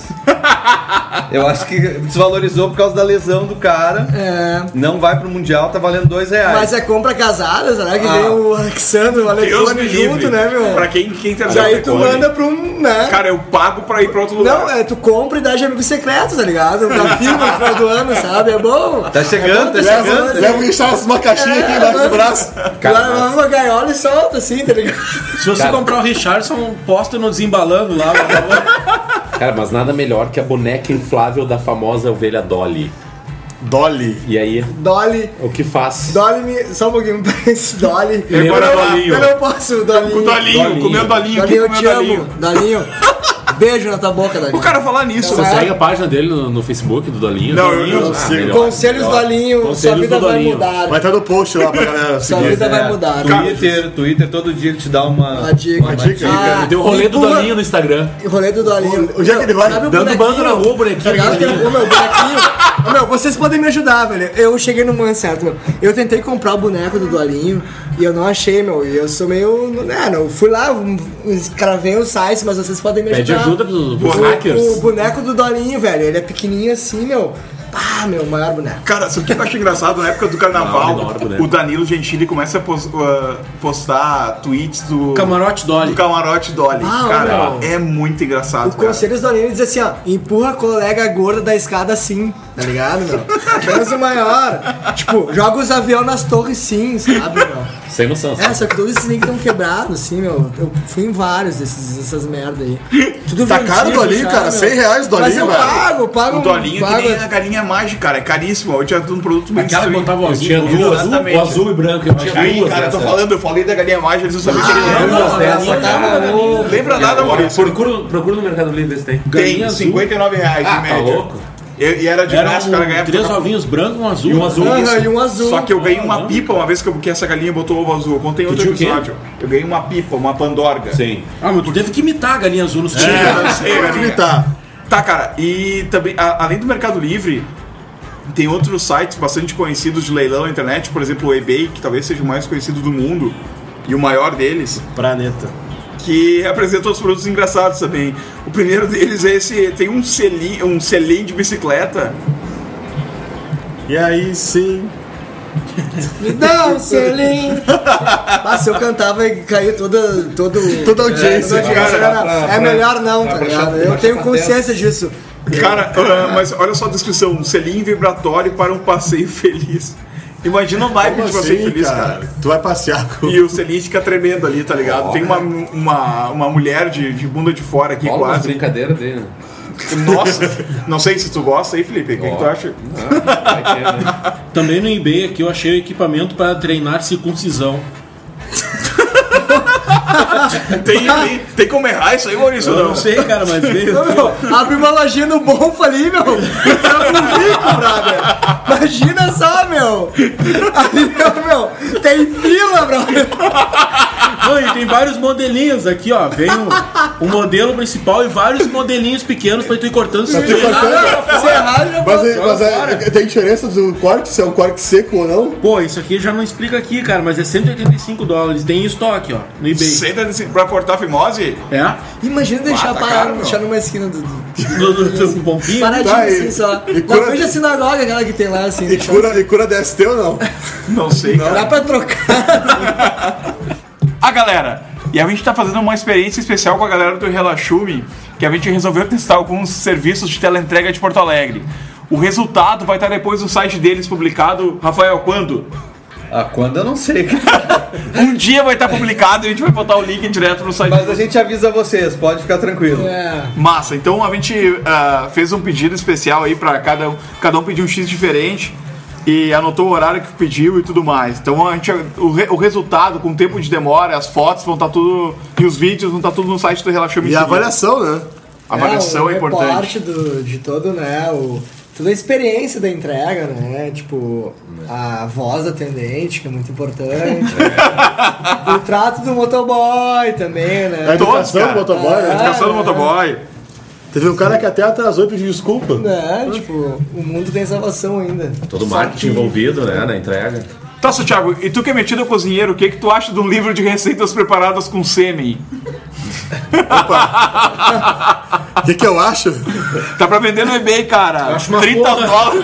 Eu acho que desvalorizou por causa da lesão do cara. É. Não vai pro Mundial, tá valendo dois reais. Mas é compra casada, será que Ah. vem o Alexandre, o Deus Alexandre me junto, livre. né, meu? Pra quem, quem tem Daí tu manda pra um, né? Cara, eu pago pra ir pra outro lugar. Não, é, tu compra e dá de amigo secreto, tá ligado? Da firma no final do ano, sabe? É bom. Tá chegando, tá É bom, chegando. né? Leva deixar uma caixinha aqui embaixo do braço. Lá numa gaiola e solta, assim, tá ligado? Se você Cara. comprar o Richardson, posta no Desembalando lá. por favor. Cara, mas nada melhor que a boneca inflável da famosa ovelha Dolly. Dolly. E aí, Dolly. o que faz? Dolly me. Só um pouquinho, parece Dolly. Lembra eu, não, Dolinho? eu não posso, Dolinho. Com o Dolinho, Dolinho. comeu o Dolinho, Dolinho, eu comeu te o amo. Dolinho. Dolinho. Beijo na tua boca, Dolinho. O cara falar nisso, Não, Você é? segue a página dele no, no Facebook do Dolinho? Não, eu- eu Ah, sigo. melhor, Conselhos melhor. Dolinho, sua Conselhos vida do vai Dolinho. mudar. Vai estar no post lá pra galera Sua seguir. vida vai mudar. Twitter, Twitter, todo dia ele te dá uma, Uma dica. uma dica. Ah, Tem o rolê do empurra- Dolinho no Instagram. O rolê do Dolinho. Onde é que ele vai? Sabe o Dando bonequinho? bando na rua, o bonequinho Tá ligado? do Dolinho. O meu bonequinho. Ô, meu, vocês podem me ajudar, velho. Eu cheguei no momento certo, meu. Eu tentei comprar o boneco do Dolinho e eu não achei, meu. E eu sou meio. Né, não. Fui lá, um- escravei o site, mas vocês podem me ajudar. Pede ajuda pros, pros O, hackers. o boneco do Dolinho, velho, ele é pequenininho assim, meu. Ah, meu, maior boneco. Cara, sabe o que eu acho engraçado? Na época do carnaval, Não, menor, né? o Danilo Gentili começa a pos- uh, postar tweets do Camarote Dolly. do camarote Dolly. Ah, cara, meu. é muito engraçado. O cara. Conselhos do Aline diz assim, ó, empurra a colega gorda da escada sim, tá ligado, meu? Pensa maior. Tipo, joga os aviões nas torres sim, sabe, meu? Sem noção. É, só que todos esses links estão quebrados, assim, meu. Eu fui em vários desses, dessas merda aí. Tudo Tá vendido caro o Dolinho, já, cara. meu. cem reais o Mas Dolinho, eu velho. pago, eu pago. O Dolinho pago. que nem a galinha mágica, cara, é caríssimo. Hoje é um produto bem Aquela que botava o Eu azul, tinha o duas, azul, exatamente. o azul e branco. Eu tinha Aí, duas cara, eu tô dessas. falando, eu falei da galinha mágica, eles não sabiam que ele Ah, lembra. não, dessa, não, cara. tá louco. Lembra nada, Maurício? Procura, procura no Mercado Livre se tem. Tem Galinha azul. cinquenta e nove reais Ah, de tá média. louco? E, e era de Era graça, o cara um, ganhava. três ovinhos brancos, um azul. E um azul. Aham, e um azul. Só que eu ganhei uma Ah, pipa uma vez que, eu, que essa galinha botou ovo azul. Eu contei em outro tinha o quê? episódio. Eu ganhei uma pipa, uma pandorga. Sim. Ah, mas tu teve que imitar a galinha azul nos É, tiros. eu sei, galinha. Tá. Tá, cara, e também, a- além do Mercado Livre, tem outros sites bastante conhecidos de leilão na internet, por exemplo, o eBay, que talvez seja o mais conhecido do mundo, e o maior deles, Planeta. que apresenta os produtos engraçados também. O primeiro deles é esse, tem um selim, um selim de bicicleta. E aí, sim. Me dá um selinho. Ah, se eu cantava e caía toda, todo, Toda a audiência. toda a audiência, Cara, não, pra- é pra- melhor não, tá pra ligado? baixar- Eu baixar tenho pra consciência disso. Cara, ah, mas olha só a descrição, um selim vibratório para um passeio feliz. Imagina o naipe Como de passeio assim, feliz, cara? cara. Tu vai passear com... E o selim fica tremendo ali, tá ligado? Tem uma, uma, uma mulher de, de bunda de fora aqui Olha as quase. brincadeiras dele. Nossa, não sei se tu gosta aí, Felipe. O que, que tu acha? Vai ter, né? Também no eBay aqui eu achei o equipamento para treinar circuncisão. Tem, tem, tem como errar isso aí, Maurício? Eu não sei, cara, mas veio aqui, ó. Meu, abre uma lojinha no Bonfa ali, meu. Tá um rico, brother. Imagina só, meu. Ali, meu, tem fila, brother. Não, e tem vários modelinhos aqui, ó. Vem o, o modelo principal e vários modelinhos pequenos pra tu ir cortando. Se tu ir cortando? Se errar, já Mas, vou- mas é, tem diferença do corte, se é um corte seco ou não? Pô, isso aqui já não explica aqui, cara, mas é cento e oitenta e cinco dólares. Tem em estoque, ó, no eBay. Senta nesse- pra cortar a fimose? É? Imagina deixar Ah, tá parado, caro, meu. deixar numa esquina do. do Do, do, do Bonfim. paradinho Tá, e- assim só. e Na cura- frente da sinagoga, aquela que tem lá, assim. E deixar cura, e cura D S T ou não? Não sei, assim. Dá pra trocar. Ah, galera, e a gente tá fazendo uma experiência especial com a galera do Relaxume, que a gente resolveu testar alguns serviços de teleentrega de Porto Alegre. O resultado vai estar depois no site deles publicado. Rafael, quando? Ah, quando eu não sei, cara. Um dia vai estar publicado e a gente vai botar o link direto no site. Mas a gente avisa vocês, pode ficar tranquilo. É. Massa, então a gente ah, fez um pedido especial aí pra cada um, cada um pediu um X diferente e anotou o horário que pediu e tudo mais. Então a gente, o, re- o resultado, com o tempo de demora, as fotos vão estar tudo, e os vídeos vão estar tudo no site do Relaxamento. E a avaliação, né? A avaliação o é, importante. reporte do, de todo, né, o, toda a experiência da entrega, né, tipo, a voz do atendente, que é muito importante, o trato do motoboy também, A né, educação cara. do motoboy, Ah, né? Educação do motoboy. Teve um cara que até atrasou e pediu desculpa. né, tipo, o mundo tem salvação ainda. Todo Só marketing que- envolvido, né, na entrega. Tá, seu Thiago, e tu que é metido cozinheiro, o que que tu acha de um livro de receitas preparadas com sêmen? O que, que eu acho? Tá pra vender no eBay, cara. acho uma trinta porra. dólares.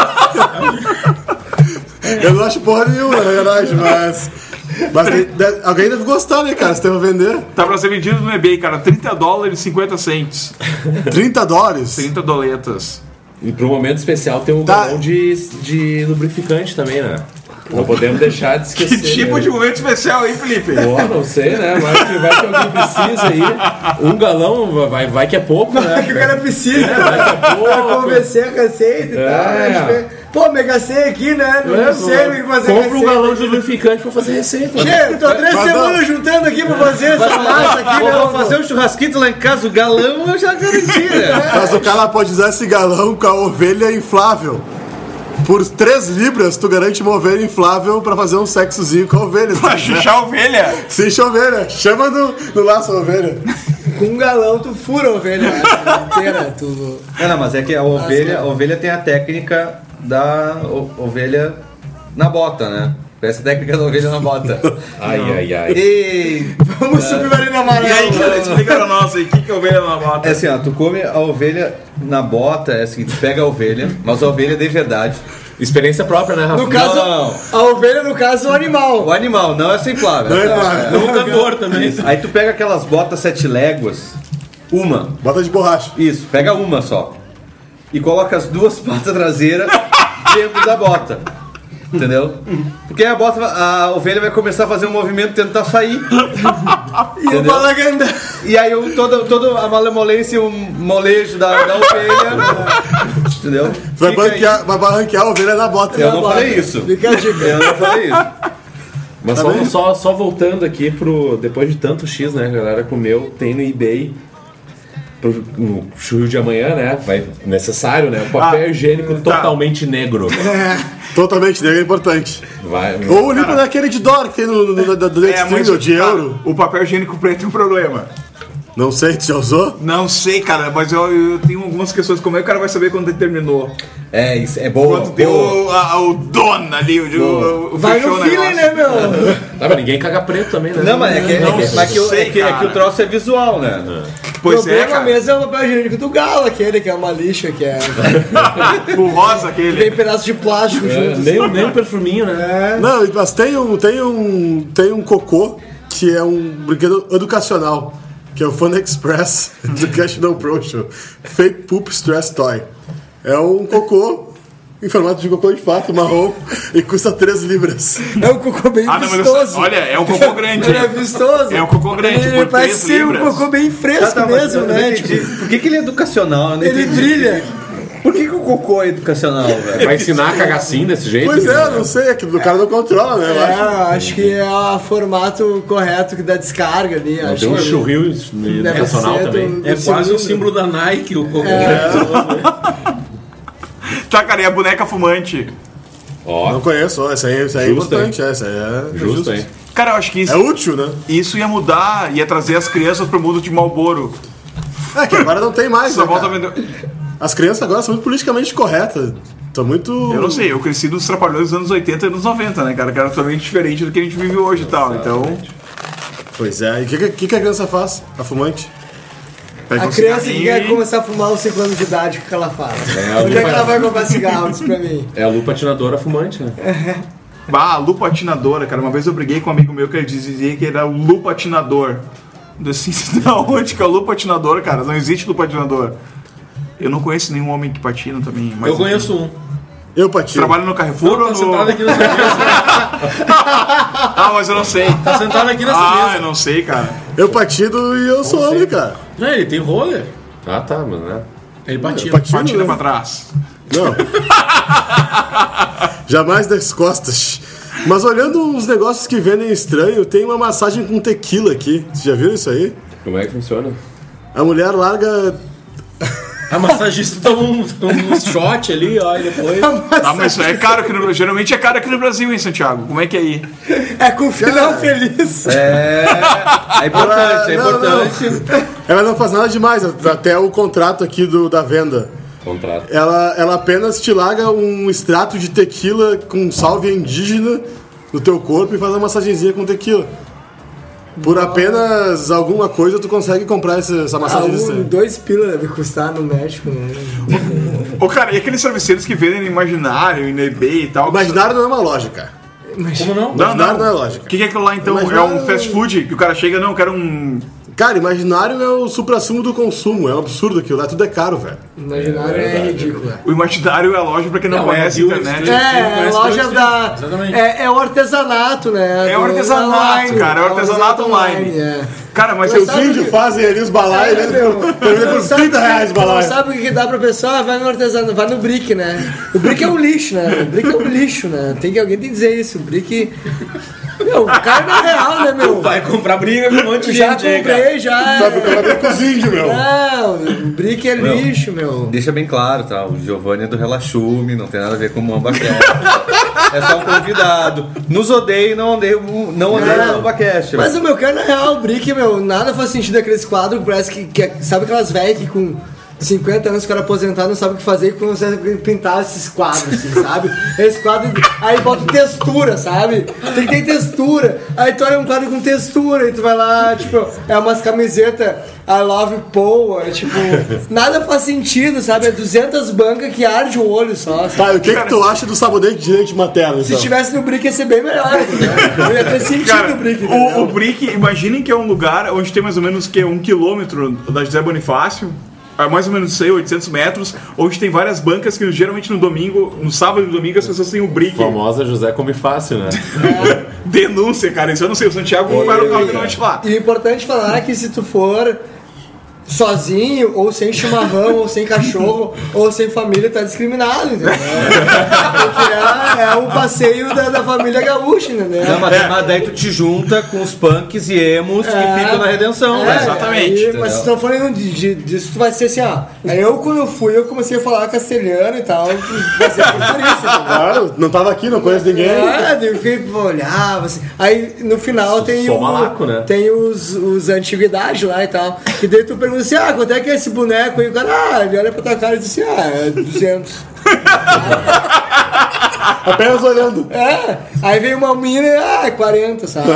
Eu não acho porra nenhuma, na verdade, mas. Mas tem- de- alguém deve gostar, né, cara? Se tem pra vender. Tá pra ser vendido no eBay, cara. trinta dólares e cinquenta cents. trinta dólares? trinta doletas. E pro momento especial tem um Tá. galão de, de lubrificante também, né? Não podemos deixar de Que esquecer. tipo né? de momento especial aí, Felipe? Pô, não sei, né? Vai que, vai que alguém precisa aí. Um galão, vai, vai que é pouco, né? que o cara precisa, Vai que é pra pouco. convencer a receita e É. tal, né, tipo, pô, me gastei aqui, né, não É, sei o que fazer compra um receita. galão de lubrificante pra fazer receita. Che, tô três Mas não. semanas juntando aqui pra fazer essa massa aqui, Pô, né, vou fazer um churrasquito lá em casa, o galão eu já garanti, né? Mas o cara pode usar esse galão com a ovelha inflável. Por três libras, tu garante uma ovelha inflável pra fazer um sexozinho com a ovelha. Pra chuchar a ovelha. Sim, ovelha. Chama no, no laço a ovelha. Com um galão tu fura a ovelha né, inteira, tu... Não, não, mas é que a ovelha, a ovelha tem a técnica da o- ovelha na bota, né? Essa técnica da ovelha na bota. Ai, ai, ai. E... Vamos submarino E amarelo. aí, cara, explica pra nós aí, o que, que é ovelha na bota? É assim, ó, tu come a ovelha na bota, é assim, tu pega a ovelha, mas a ovelha de verdade. Experiência própria, né, Rafa? No caso, Não. a ovelha, no caso, é o animal. O animal, não é sem inflável. Não é inflável. Um cantor também. Aí tu pega aquelas botas sete léguas, uma, Bota de borracha. isso, pega uma só. E coloca as duas patas traseiras dentro da bota. Entendeu? Porque a bota, a ovelha vai começar a fazer um movimento tentar sair. E o balagandã. E aí o, todo, todo a malemolência e o molejo da, da ovelha. Entendeu? Vai Fica aí. barranquear, vai barranquear a ovelha na bota. Eu não falei isso. Fica a dica. Eu não falei isso. Mas Tá só, bem? só, só voltando aqui pro. Depois de tanto X, né? A galera comeu, tem no eBay. Pro, no churro de amanhã, né? Vai necessário, né? O papel Ah, higiênico tá. totalmente negro. Totalmente, negro é importante. Vai. Ou o livro daquele de dólar que tem no, no, no, do É, Extreme, mas, ou de cara, euro. o papel higiênico preto é um problema. Não sei, tu já usou? Não sei, cara, mas eu, eu tenho algumas questões. Como é que o cara vai saber quando ele terminou? É, isso é boa. Quando deu boa. o, a- o dono ali, o, o, o Vai fechou no o feeling, negócio. né, meu? Tá, mas ninguém caga preto também, né? Não, mas é que, é Não que, mas que, o- sei, é que, é que cara. o troço é visual, né? O Pois é, problema cara. mesmo é o papel higiênico do galo, aquele que é uma lixa, que é. O rosa aquele. Tem pedaço de plástico É, junto. nem, o- nem o perfuminho, né? Não, mas tem um, tem um, tem um cocô que é um brinquedo educacional, que é o Fun Express do National Pro Show. Fake Poop Stress Toy. É um cocô em formato de cocô de fato, marrom, e custa três libras. É um cocô bem Ah, não, mas vistoso. olha, é um cocô grande. Ele é vistoso. É um cocô grande, Ele por parece três ser um libras. cocô bem fresco Tá, tá, mas mesmo, eu não né? entendi. Tipo, Por que, que ele é educacional? Eu não ele entendi. brilha. Por que, que o cocô é educacional, velho? Vai ensinar a cagar assim, desse jeito? Pois é, não sei, é que o cara não controla, né? Eu É, acho. acho que é o formato correto que dá descarga ali. Acho Tem um que churril deve educacional ser também. do- É do quase um cilindro. símbolo da Nike, o cocô. Tá, cara, e a boneca fumante? Ó, Não conheço, ó, essa aí, essa aí é Justo, importante, é, essa aí é justo, hein? Cara, eu acho que isso, É útil, né? isso ia mudar, ia trazer as crianças pro mundo de Marlboro. É que agora não tem mais, Só né, volta a cara? vender. As crianças agora são muito politicamente corretas. Estão muito... Eu não sei, eu cresci dos Trapalhões dos anos oitenta e anos noventa, né, cara? Que era totalmente diferente do que a gente vive hoje e tal. Então, Pois é, e o que, que, que a criança faz? A fumante? pega A um criança que cigarrinho quer e- começar a fumar aos cinco anos de idade, o que que ela faz? É, Onde é que a ela vai comprar cigarro? Diz pra mim. É a lupa atinadora fumante, né? Bah, a lupa atinadora, cara. Uma vez eu briguei com um amigo meu que ele dizia que era o lupa atinador. Eu disse, da onde que é o lupa atinador, cara? Não existe lupa atinador. Eu não conheço nenhum homem que patina também. Mas Eu conheço um. Eu patino. Trabalha no Carrefour Não, ou tá no... sentado aqui nessa mesa. Ah, mas eu não sei. Tá sentado aqui nessa Ah, mesa. eu não sei, cara. Eu patino e eu sou homem, cara. Não, ele tem roller. Ah, tá, mas né? Ele Eu batia. patino, Patina né? pra trás. Não. Jamais das costas. Mas olhando uns negócios que vendem estranho, tem uma massagem com tequila aqui. Você já viu isso aí? Como é que funciona? A mulher larga... A massagista toma um, um shot ali, ó, e depois. Ah, mas isso é caro aqui no Geralmente é caro aqui no Brasil, hein, Santiago? Como é que é aí? É com o final feliz. É, é importante, é Não, importante. Ela não faz nada demais, até o contrato aqui do, da venda. Contrato. Ela, ela apenas te larga um extrato de tequila com sálvia indígena no teu corpo e faz uma massagenzinha com tequila. Por apenas alguma coisa tu consegue comprar essa, essa Ah, massagem um, estranha. dois pila deve custar no México, né? Ô, cara, e aqueles travesseiros que vendem no Imaginário e no eBay e tal? Imaginário não é uma loja, cara. Como não? Não, Imaginário não é não. lógica. O que, que é aquilo lá, então? Imaginário- É um fast food que o cara chega, não, eu quero um... Cara, imaginário é o supra-sumo do consumo. É um absurdo aquilo lá, tudo é caro, velho. Imaginário é, ridículo. é. O Imaginário é a loja pra quem não, Não, conhece a é internet. Bill É, é conhece loja dois da. filhos, exatamente. É, é o artesanato, né? É o Do- artesanato, online. cara, é o artesanato online. é. Cara, mas Eu eu... sabe Os índios que- fazem ali os balaios, É, né? meu, Termina por sabe trinta que- reais o tu não balaio. sabe o que que dá pra pessoa? Vai no artesanato, vai no brick, né? O brick é um lixo, né? O brick é um lixo, né? Tem que alguém tem que dizer isso. O brick. Meu, o cara na real, né, meu? Vai comprar briga com um monte de Já gente aí, cara. comprei, já. Sabe o que ela vem com os índios, meu? Não, o brick é Meu. lixo, meu. Deixa bem claro, tá? O Giovanni é do Relaxume, não tem nada a ver com o MambaCast. É só um convidado. Nos odeie, não odeie, não odeie o MambaCast. Mas o meu cara, na real, o brick, meu, nada faz sentido aqueles quadros que parece que, que é- sabe aquelas velhas que com cinquenta anos, o cara aposentado não sabe o que fazer e começa a pintar esses quadros, assim, sabe? Esse quadro, aí bota textura, sabe? Tem que ter textura. Aí tu olha um quadro com textura e tu vai lá, tipo, é umas camisetas I love Paul, é tipo, nada faz sentido, sabe? É duzentas bancas que arde o olho só. Tá, e o que que tu acha do sabonete de leite materno, Se então? tivesse no Brick ia ser bem melhor, né? Eu ia ter sentido Cara, o Brick. o, entendeu? o Brick, imaginem que é um lugar onde tem mais ou menos que um quilômetro da José Bonifácio, a mais ou menos, sei, oitocentos metros, onde tem várias bancas que geralmente no domingo, no sábado e no domingo as pessoas têm o Brick. Famosa José come fácil, né? Denúncia, cara, isso eu não sei, o Santiago não vai no carro de noite lá. E o importante falar é que se tu for sozinho, ou sem chimarrão, ou sem cachorro, ou sem família, tá discriminado, entendeu? Porque é, é um passeio da, da família gaúcha, entendeu? Não, mas, mas daí tu te junta com os punks e emos que É. ficam na redenção. É, né? exatamente, aí, mas se tu não for de, de, disso, tu vai ser assim, ó. Aí eu, quando eu fui, eu comecei a falar castelhano e tal, vai ser por isso, entendeu? Claro, não tava aqui, não conheço ninguém. É, daí eu fiquei, olhava assim. Aí no final tem Sou o, malaco, né? tem os, os antiguidades lá e tal. Que daí tu pergunta assim, ah, quanto é que é esse boneco? E o cara, ah, ele olha pra tua cara e diz assim, ah, é duzentos. Apenas olhando. É, aí vem uma mina e, ah, é quarenta, sabe?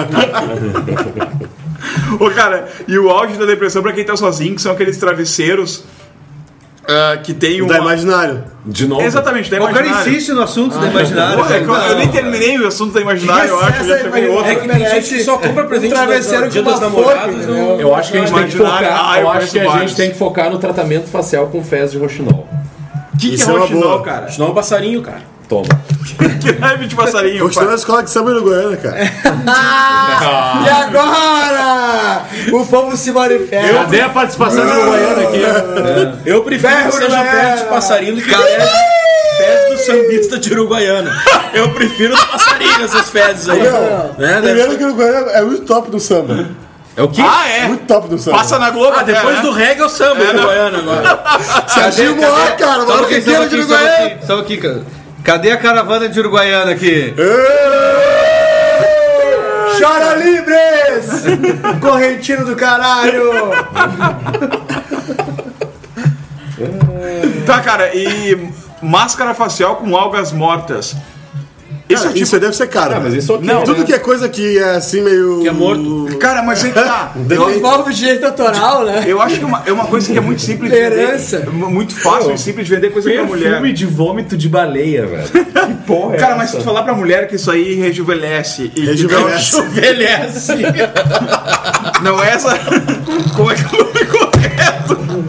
Ô, cara, e o auge da depressão pra quem tá sozinho, que são aqueles travesseiros ah, que tem uma... Da imaginário. De novo. Exatamente, da O cara imaginário. insiste no assunto da imaginário. Porra, é que eu, cara. eu nem terminei o assunto da imaginário, eu acho, eu já terminei outro. É que tem gente que só compra presente um travesseiro no dia com das uma namoradas. forca, não- entendeu? Eu acho que a gente tem que Imaginário. focar. Ah, eu eu acho conheço que a vários. gente tem que focar no tratamento facial com fezes de roxinol. O que, que é Isso é uma roxinol, boa. cara? Senão é um passarinho, cara. Toma. Que naipe de passarinho, Eu estou na pai. escola de samba uruguaiana, cara. Ah, e agora? O povo se manifesta. Cadê a participação de Uruguaiana aqui? Eu prefiro Berro que seja na pés de guerra. passarinho do que pés, pés do sambista de Uruguaiana. Eu prefiro os passarinhos, essas fezes aí. Meu, Né? Deve primeiro ser- que o uruguaiano é muito top do samba. É o quê? Ah, é? Muito top do samba. Passa na Globo Ah, depois até, do né? reggae é o samba Uruguaiana agora. Serginho Moá, cara, Só mano, aqui, que só de aqui, só uruguaiano. aqui, só aqui, cara. Cadê a caravana de Uruguaiana aqui? Chora livres! Correntino do caralho! Tá, cara, e máscara facial com algas mortas. Isso Cara, é tipo... isso aí deve ser caro. Ah, mas isso ok, Não, né? Tudo que é coisa que é assim meio. Que é morto. Cara, mas aí que tá. Eu envolve direito autoral, né? Eu acho que é uma, é uma coisa que é muito simples de vender. Herança. Muito fácil e simples de vender coisa pra mulher. Perfume de vômito de baleia, velho. Que porra é Cara, mas se essa? tu falar pra mulher que isso aí rejuvenesce e Rejuvenesce. Envelhece. não é essa. Como é que é o nome correto?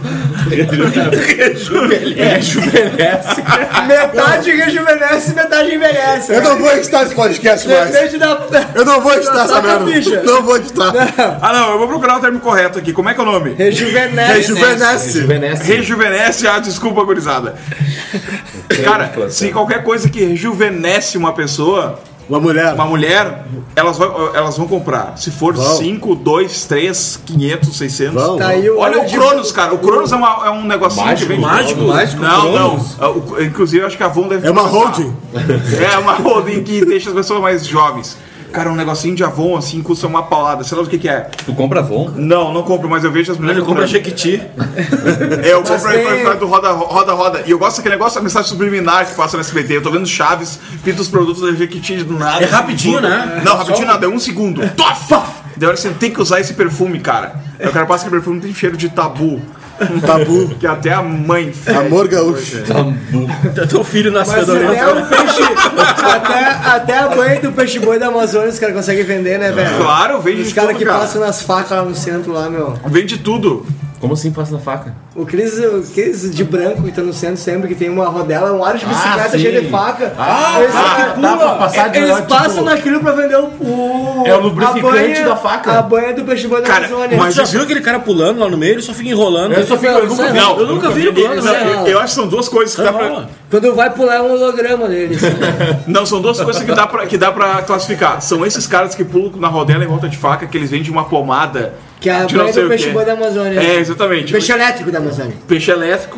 Rejuvenesce. Metade rejuvenesce, metade envelhece. Eu não vou editar esse podcast mais. Depende da. Eu não vou editar essa Toca a merda. ficha. Não vou editar. Ah, não, eu vou procurar o termo correto aqui. Como é que é o nome? Rejuvenesce. Rejuvenesce. Rejuvenesce. Rejuvenesce, ah, desculpa, gurizada. Cara, se qualquer coisa que rejuvenesce uma pessoa, Uma mulher. uma mulher, elas vão, elas vão comprar. Se for Vão. cinco, dois, três, quinhentos, seiscentos. Vão. Tá aí o Olha óleo o de- Cronos, cara. O Cronos é, uma- é um negocinho Mágico, que vende. mágico, mágico, Não, Cronos. não. O- Inclusive, eu acho que a Avon deve É uma começar. holding. É uma holding que deixa as pessoas mais jovens. Cara, um negocinho de Avon, assim, custa uma paulada. Sei lá o que que é. Tu compra Avon? Não, não compro, mas eu vejo as mulheres Ele compra comprando. Jequiti. É, eu compro tem- aí pra do roda, roda, roda. E eu gosto daquele negócio da mensagem subliminar que passa no S B T. Eu tô vendo Chaves, pinta os produtos da Jequiti do nada. É rapidinho, né? Não, rapidinho nada, é um segundo. Tof! Daí hora você tem que usar esse perfume, cara. Aí o cara passa que o perfume tem cheiro de tabu. Tabu. Que até a mãe fez. Amor gaúcho. Até teu filho nasceu Mas adorando. até o peixe. até, até a banha do peixe boi da Amazônia os caras conseguem vender, né, velho? Claro, vende Os de caras tudo, que cara. passam nas facas lá no centro, lá, meu. Vende tudo. Como assim passa na faca? O Cris, o Cris de branco que tá no centro sempre, que tem uma rodela, um ar de bicicleta sim. cheio de faca. Ah, eles, ah, dá pra passar de eles lá, passam tipo- naquilo pra vender o. o É o lubrificante a banha- da faca. A banha do peixe boi da Cara, Amazônia. mas Já viu aquele cara pulando lá no meio? Ele só fica enrolando. Eu só fico. Eu nunca vi. Não, eu nunca vi ele pulando. Não, né? eu, eu acho que são duas coisas que dá pra. Quando vai pular é um holograma deles. Não, são duas coisas que dá, pra, que dá pra classificar. São esses caras que pulam na rodela em volta de faca, que eles vendem uma pomada. Que é a de não banha sei do o peixe quê. boi da Amazônia. É, exatamente. Peixe elétrico da Amazônia. Peixe elétrico.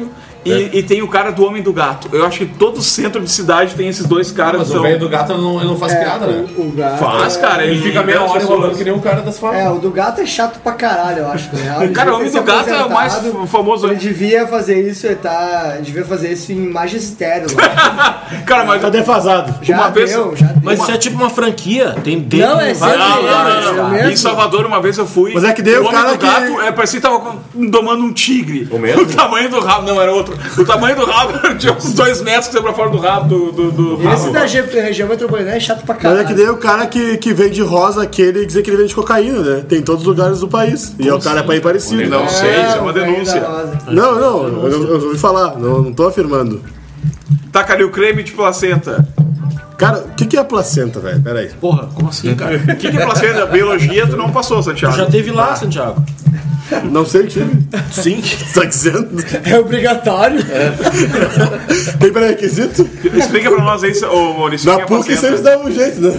E, e tem o cara do Homem do Gato. Eu acho que todo centro de cidade tem esses dois caras. Mas então- o velho do gato ele não, ele não faz piada, né? O, o gato. Faz, é- cara. Ele fica meia hora enrolando que nem um cara das É, falas. o do gato é chato pra caralho, eu acho. Né? Ele Cara, devia o Homem ter do se Gato é o mais aposentado. famoso. Ele devia fazer isso, ele tá. Devia fazer isso em magistério. Lá. Cara, mas Tá defasado. Já Uma vez- deu, já deu. Mas isso é tipo uma franquia. Tem dentro. Não, é vários sempre- Não, não, lugares, não, não. É cara. mesmo? Em Salvador, uma vez eu fui. Mas é que daí o Homem cara do que- Gato, é, parecia que tava domando um tigre. O mesmo? O tamanho do rabo, não, era outro. O tamanho do rabo tinha uns dois metros que você pra fora do rabo do, do, do Esse rabo. da G- região metropolitana é chato pra Mas caralho. é que daí o cara que, que vende rosa, aquele dizer que ele vende cocaína, né? Tem em todos os lugares do país. E é o cara é bem parecido. Não sei, isso é uma o velho denúncia. da rosa. Não, não, eu, eu, eu ouvi falar, não, não tô afirmando. Tacaria o creme de placenta. Cara, o que, que é placenta, velho? Pera aí. Porra, como assim, cara? O que, que é placenta? Biologia tu não passou, Santiago. Tu já teve lá, Santiago? Não sei o time. Sim. Você tá dizendo? É obrigatório. Tem pré-requisito? Explica pra nós aí, ô Maurício, o Na que é PUC placenta. sempre dá um jeito, né?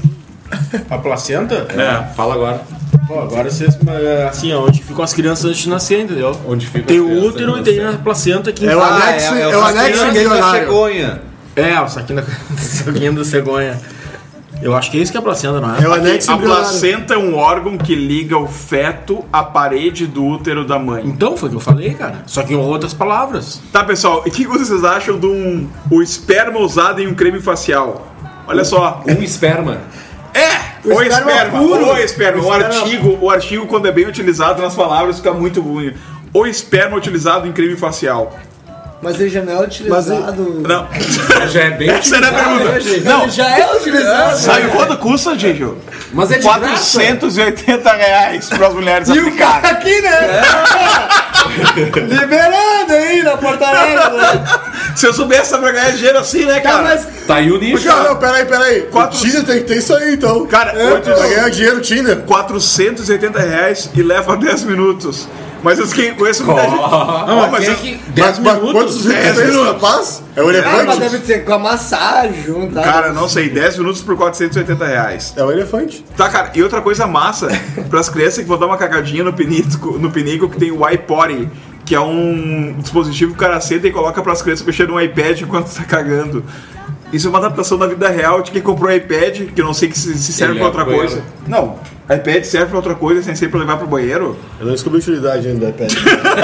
A placenta? É. Fala agora. Pô, agora vocês. Assim, ó, onde ficam as crianças antes de nascer, entendeu? Onde fica Tem as o crianças, útero né? e tem a placenta que É o Ah, anexo, é, é, o o anexo saquinho da milionário. cegonha. É, o saquinho da, saquinho da cegonha. Eu acho que é isso que é a placenta, não é? É o anexo A embrionário. placenta é um órgão que liga o feto à parede do útero da mãe. Então, foi o que eu falei, cara. Só que em outras palavras. Tá, pessoal, e o que vocês acham de um, o esperma usado em um creme facial? Olha só. Um esperma. É! O O esperma esperma, puro. o esperma, o, O esperma- artigo, o artigo quando é bem utilizado nas palavras fica muito ruim. O esperma utilizado em creme facial. Mas ele já não é utilizado. Não. Já é bem Essa era a pergunta. Ele Não. já é utilizado. Sabe quanto custa, Gigi? Mas é de quatrocentos e oitenta reais para as mulheres E o aplicarem. cara aqui, né? Liberando aí na Porto Alegre, né? Se eu soubesse pra ganhar dinheiro assim, né, Tá, cara? mas Tá aí o nicho. Não, não, peraí, peraí. Quatro- O Tinder tem que ter isso aí, então. Cara, é, oito- vai ganhar dinheiro Tinder. quatrocentos e oitenta reais e leva dez minutos. Mas eu fiquei- conheço muita gente. Ó, mas quem é eu- que. Mas, dez mas minutos? quantos dez minutos fez, minutos. rapaz? É o Ah, mas elefante? deve ter com a massagem junto, tá? Cara, não sei, dez minutos por quatrocentos e oitenta reais. É o elefante. Tá, cara, e outra coisa massa, pras crianças que vão dar uma cagadinha no pinico, no pinico que tem o iPotty, que é um dispositivo que o cara senta e coloca pras crianças mexendo no iPad enquanto tá cagando. Isso é uma adaptação da vida real de quem comprou o iPad, que eu não sei que se, se serve Ele pra leva outra pro coisa. Não, iPad serve pra outra coisa sem ser pra levar pro banheiro. Eu não descobri a utilidade ainda do iPad.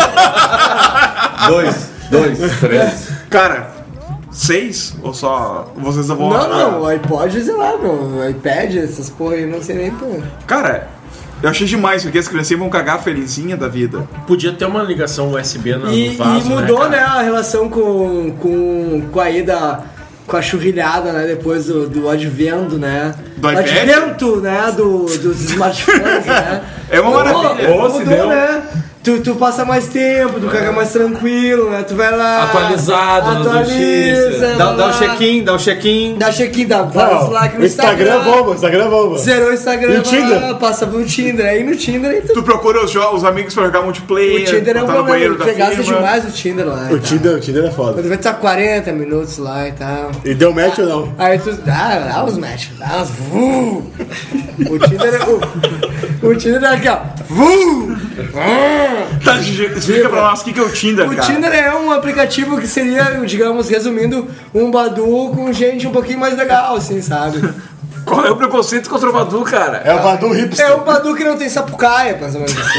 Dois, dois, três. Cara, seis? Ou só vocês vão... Não, não, o iPod, sei lá, meu, o iPad, essas porra aí, não sei nem pô. Cara, eu achei demais, porque as criancinhas vão cagar felizinha da vida. Podia ter uma ligação U S B no, E, no vaso, e mudou, né, cara? a relação com, com, com a ida, com a churrilhada, né, depois do, do advento, né? Do iPad? advento, né, do, dos smartphones, né? É uma maravilha. Mudou, Ô, se mudou, deu. né? Tu, tu passa mais tempo, tu caga mais tranquilo, né? Tu vai lá... Atualizado nas atualiza, notícias. Dá, dá um lá, check-in, dá um check-in. Dá check-in, dá vários likes o no Instagram é bomba, o Instagram é bomba. Zerou o Instagram, E o Tinder? vai lá, passa pro Tinder. Aí no Tinder, aí tu... Tu procura os, jo- os amigos pra jogar multiplayer, O Tinder é um botar no banheiro problema, da tu gasta firma. demais o Tinder lá. O Tinder, o Tinder é foda. Quando vai estar quarenta minutos lá e tal. E deu match ou não? Aí tu dá, dá uns match, dá uns vu. O Tinder é. O, o Tinder é aqui, ó. Vu! Tá, Gigi, explica pra nós o que que é o Tinder, O cara. Tinder é um aplicativo que seria, digamos, resumindo, um Badu com gente um pouquinho mais legal, assim, sabe? Qual é o preconceito contra o Badu, cara? É o Badu hipster. É um Badu que não tem sapucaia, mais ou menos assim.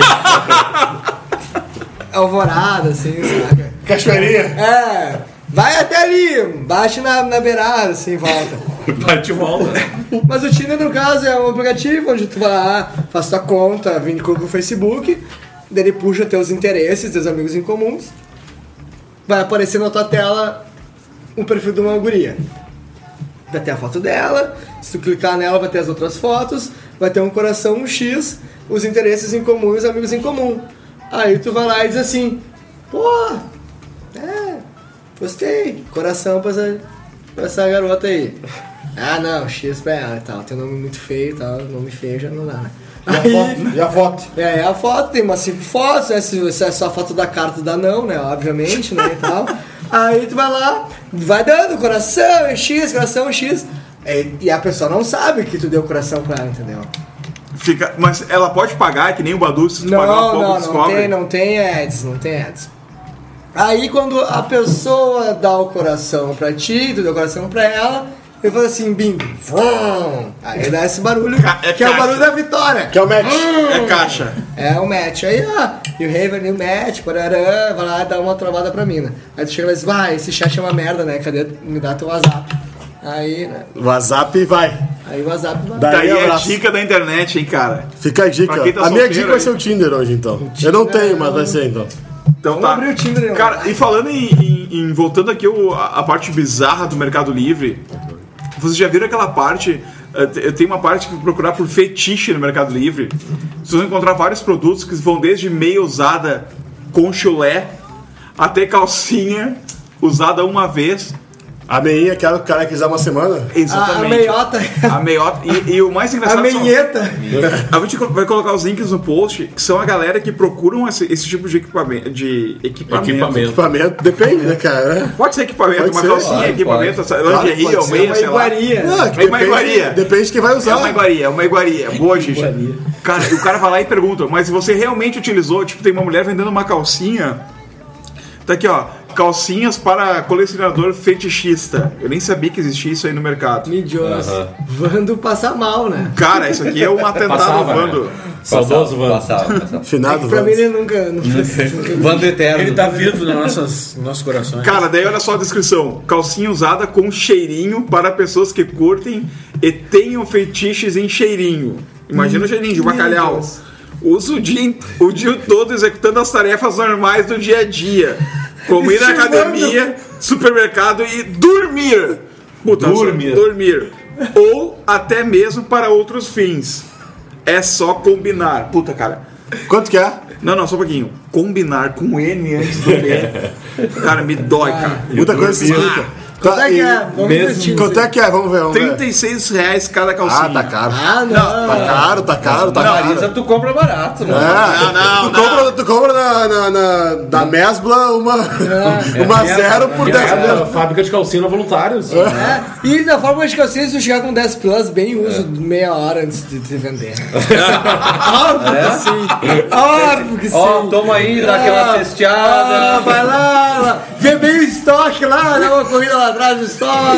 Alvorada, assim, sabe? Cachoeirinha. É. Vai até ali, bate na, na beirada, assim, volta. Bate volta. Mas o Tinder, no caso, é um aplicativo onde tu vai lá, faz tua conta, vincula com o Facebook, daí ele puxa teus interesses, teus amigos em comuns, vai aparecer na tua tela um perfil de uma guria. Vai ter a foto dela, se tu clicar nela vai ter as outras fotos, vai ter um coração, um X, os interesses em comum e os amigos em comum. Aí tu vai lá e diz assim, pô, é, gostei, coração pra essa, pra essa garota aí. Ah não, X pra ela e tal, tem um nome muito feio e tal, nome feio já não dá, né? E a foto? E a foto? É, é a foto, tem umas cinco fotos, né? Se, se é só a foto da carta, dá não, né? Obviamente, né? E tal. Aí tu vai lá, vai dando coração, X, coração, X. E, e a pessoa não sabe que tu deu coração pra ela, entendeu? Fica, mas ela pode pagar, que nem o Badu, se tu Não, pagar um pouco, não, não descobre. tem, não tem ads, não tem ads. Aí quando a pessoa dá o coração pra ti, tu dá o coração pra ela, ele fala assim, bingo. Vrum. Aí dá esse barulho, Ca- é que é o caixa. barulho da vitória. Que é o match. É caixa. É o match. Aí, ó, e o Raven e o match, parará, vai lá dar uma travada pra mina. Aí tu chega lá e diz, vai, esse chat é uma merda, né? Cadê? Me dá teu WhatsApp. Aí, né? WhatsApp vai. Aí o WhatsApp vai. Daí Daí é a abraço. dica da internet, hein, cara. Fica a dica. Pra quem tá a minha solteiro dica vai aí. ser o Tinder hoje, então. Eu não tenho, mas vai ser, então. Então Vamos tá. abrir o Tinder aí, Cara, e falando em, em- em- voltando aqui o- a, a parte bizarra do Mercado Livre, vocês já viram aquela parte? eh, te- Eu tenho uma parte que procurar por fetiche no Mercado Livre. Vocês vão encontrar vários produtos que vão desde meia usada com chulé até calcinha usada uma vez. A meinha, aquela que o cara quiser uma semana. A, a Exatamente. meiota. A meiota. E, e o mais A engraçado são- menheta. A gente vai colocar os links no post, que são a galera que procuram esse, esse tipo de equipamento. De equipamento. Equipamento. Equipamento, depende, né, cara? Pode ser equipamento, Pode uma ser, calcinha, pode, equipamento, pode. essa- Claro, lingerie, pode ao ser, meio, Uma sei lá. iguaria. Ah, que É uma depende, iguaria. depende de quem vai É usar. uma iguaria, é uma iguaria. Boa, gente. Cara, e o cara vai lá e pergunta, mas você realmente utilizou? Tipo, tem uma mulher vendendo uma calcinha. Tá aqui, ó. Calcinhas para colecionador fetichista. Eu nem sabia que existia isso aí no mercado. Me Deus. Aham. Vando passa mal, né? Cara, isso aqui é um atentado Passava, Vando. né? Saudoso, Vando. Passava, passava. Finado, Pra mim Vando. ele nunca... nunca Vando eterno. Ele tá vivo nos nossos, nos nossos corações. Cara, daí olha só a descrição. Calcinha usada com cheirinho para pessoas que curtem e tenham fetiches em cheirinho. Imagina o cheirinho de bacalhau. Deus. Usa o dia, o dia todo executando as tarefas normais do dia a dia. Como ir na academia, supermercado e dormir. Puta, Dormir. Dormir. Ou até mesmo para outros fins. É só combinar. Puta, cara. Quanto que é? Não, não, só um pouquinho. Combinar com N antes do P. Cara, me dói, cara. Muita coisa se explica. Quanto é que é? Vamos mesmo- investir nisso Quanto é que é? Vamos ver, vamos ver. trinta e seis reais cada calcinha. Ah, tá caro. Ah, não. Tá caro, tá caro, tá caro. Marisa, tu compra barato, mano. É, Não, não, tu, compra, tu compra na, na, na, da Mesbla uma, uma zero por dez É, mil. fábrica de calcinha voluntários. É. E da forma de calcinha, se tu chegar com dez plus, bem uso meia hora antes de te vender. Óbvio que sim. Óbvio que sim. Ó, toma aí, dá aquela Ah, cesteada. vai lá, lá, vê bem o estoque lá, dá uma corrida lá atrás do estoque.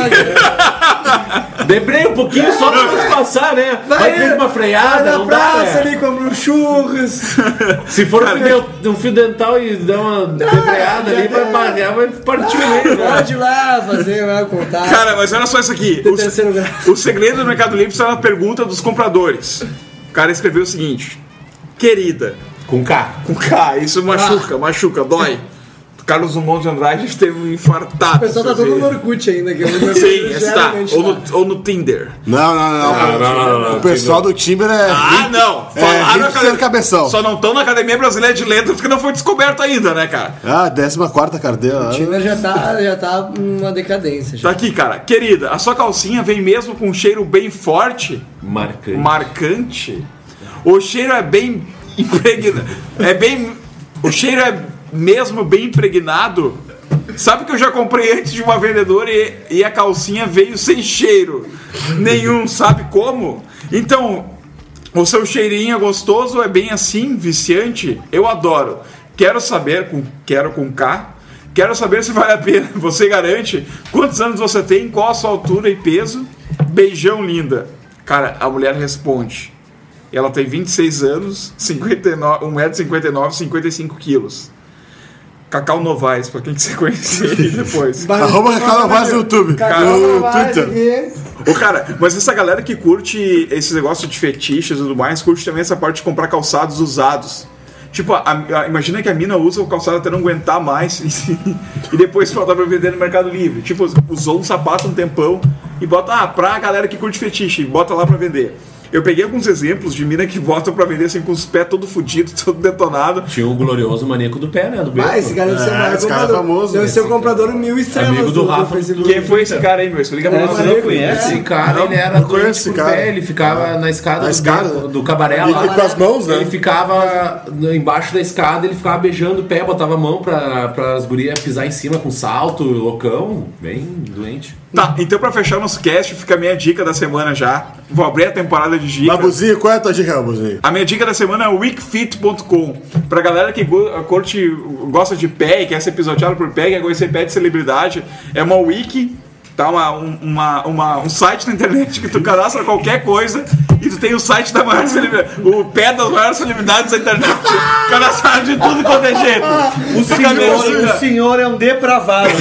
Debrei um pouquinho só pra nos passar, né? Vai ter uma freada, vai na não dá, praça né? ali, compra um churros. Se for um fio, um fio dental e dar uma debreada ali, vai barrear, vai partir o meio, né? Pode ir lá fazer, vai contar. Cara, mas olha só isso aqui. Tem terceiro grau. O, o segredo do Mercado Livre está na pergunta dos compradores. O cara escreveu o seguinte: querida, Com K. com K, isso machuca, machuca, dói. Carlos Drummond de Andrade teve um infartado. O pessoal tá todo no Orkut ainda. Que eu Sim, está. geralmente Ou tá. no, ou no Tinder. Não, não, não. não, não, não, O pessoal do Timber é. Ah, não! É, Falaram hipster academia- cabeção. Só não estão na Academia Brasileira de Letras porque não foi descoberto ainda, né, cara? Ah, décima quarta carteira. O Tinder já tá, já tá numa decadência. Já. Tá aqui, cara. Querida, a sua calcinha vem mesmo com um cheiro bem forte, Marcante. marcante? O cheiro é bem impregnado. É bem. O cheiro é mesmo bem impregnado? Sabe que eu já comprei antes de uma vendedora e, e a calcinha veio sem cheiro nenhum, sabe como? Então, o seu cheirinho é gostoso, é bem assim, viciante? Eu adoro. Quero saber, com, quero com K, quero saber se vale a pena. Você garante? Quantos anos você tem? Qual a sua altura e peso? Beijão, linda. Cara, a mulher responde. Ela tem vinte e seis anos, cinquenta e nove, um metro e cinquenta e nove, cinquenta e cinco quilos. Cacau Novaes, pra quem que você conhecer aí depois. Arroba Cacau Novaes no YouTube. Cacau No Novaes Twitter. aqui. Ô, cara, mas essa galera que curte esse negócio de fetiches e tudo mais, curte também essa parte de comprar calçados usados. Tipo, a, a, imagina que a mina usa o calçado até não aguentar mais e, e depois volta pra vender no Mercado Livre. Tipo, usou um sapato um tempão e bota, ah, pra galera que curte fetiche, bota lá pra vender. Eu peguei alguns exemplos de mina que botam pra vender assim com os pés todo fudido, todo detonado. Tinha o glorioso maníaco do pé, né? Do Ah, esse cara deve ser o É, maior esse cara é comprador. famoso, Deve esse ser o comprador mil estrelas Amigo do Rafa. Facebook. Quem foi esse cara aí, meu? Explica pra É, nós. mas não eu- conhece? Esse cara, Não, ele era não conheço doente esse por cara. pé, ele ficava na escada, Na do, escada? do, do cabaré E lá. com as mãos, né? Ele ficava embaixo da escada, ele ficava beijando o pé, botava a mão pra, pra as gurias pisar em cima com salto, loucão, bem doente. Tá, então pra fechar o nosso cast, fica a minha dica da semana já. Vou abrir a temporada de dica. Babuzinho, qual é a tua dica, Babuzinho? A minha dica da semana é o wikifit ponto com. Pra galera que go- curte, gosta de pé e quer ser pisoteado por pé, quer conhecer pé de celebridade, é uma wiki, tá? Uma, um- uma, uma, um site na internet que tu cadastra qualquer coisa e tu tem o site da maior celebridade, o pé das maiores celebridades da internet, cadastrado de tudo quanto é jeito. O Fica a minha senhor, dica. o senhor é um depravado.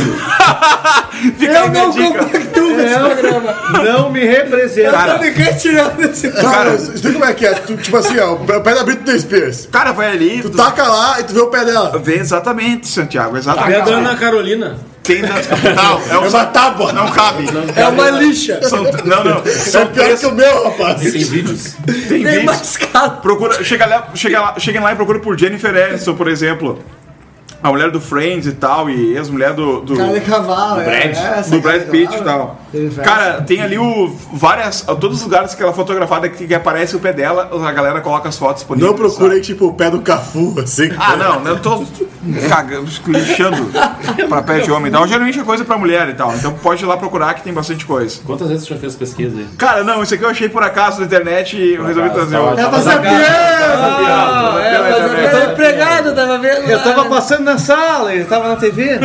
Fica a Eu minha não dica. compactuo com esse programa. Não me representa. Cara, Eu tô me retirando desse Cara, explica como é que é. Tu, tipo assim, ó, o pé da Britney Spears. Cara, vai ali. Tu taca lá e tu vê o pé dela. Vê exatamente, Santiago, E a exatamente. Dona Carolina? Tem da- Não, é, É um... uma tábua. não cabe. É uma lixa. São... Não, não. É São pior três. que o meu, rapaz. Tem vídeos. Tem Tem vídeos. mais caro. Procura, chega lá, chega lá, cheguem lá e procura por Jennifer Aniston, por exemplo. A mulher do Friends e tal, e ex-mulher do, do, Cara de cavalo. do é, Brad, é, essa do Brad cara de Pitt e cavalo. tal. Ele faz. Cara, tem ali o, várias, todos os lugares que ela fotografada que, que aparece o pé dela, a galera coloca as fotos disponíveis. Não procurem, sabe? tipo, o pé do Cafu, assim. Ah, não, eu tô cagando, lixando pra pé de homem e tal. Geralmente é coisa pra mulher e tal, então pode ir lá procurar que tem bastante coisa. Quantas vezes você já fez pesquisa aí? Cara, não, isso aqui eu achei por acaso na internet e eu resolvi acaso, trazer tá hoje. Tava sabendo. é, Tava sabendo. Era empregado, tava vendo. Eu lá, tava né? passando na sala, ele tava na T V.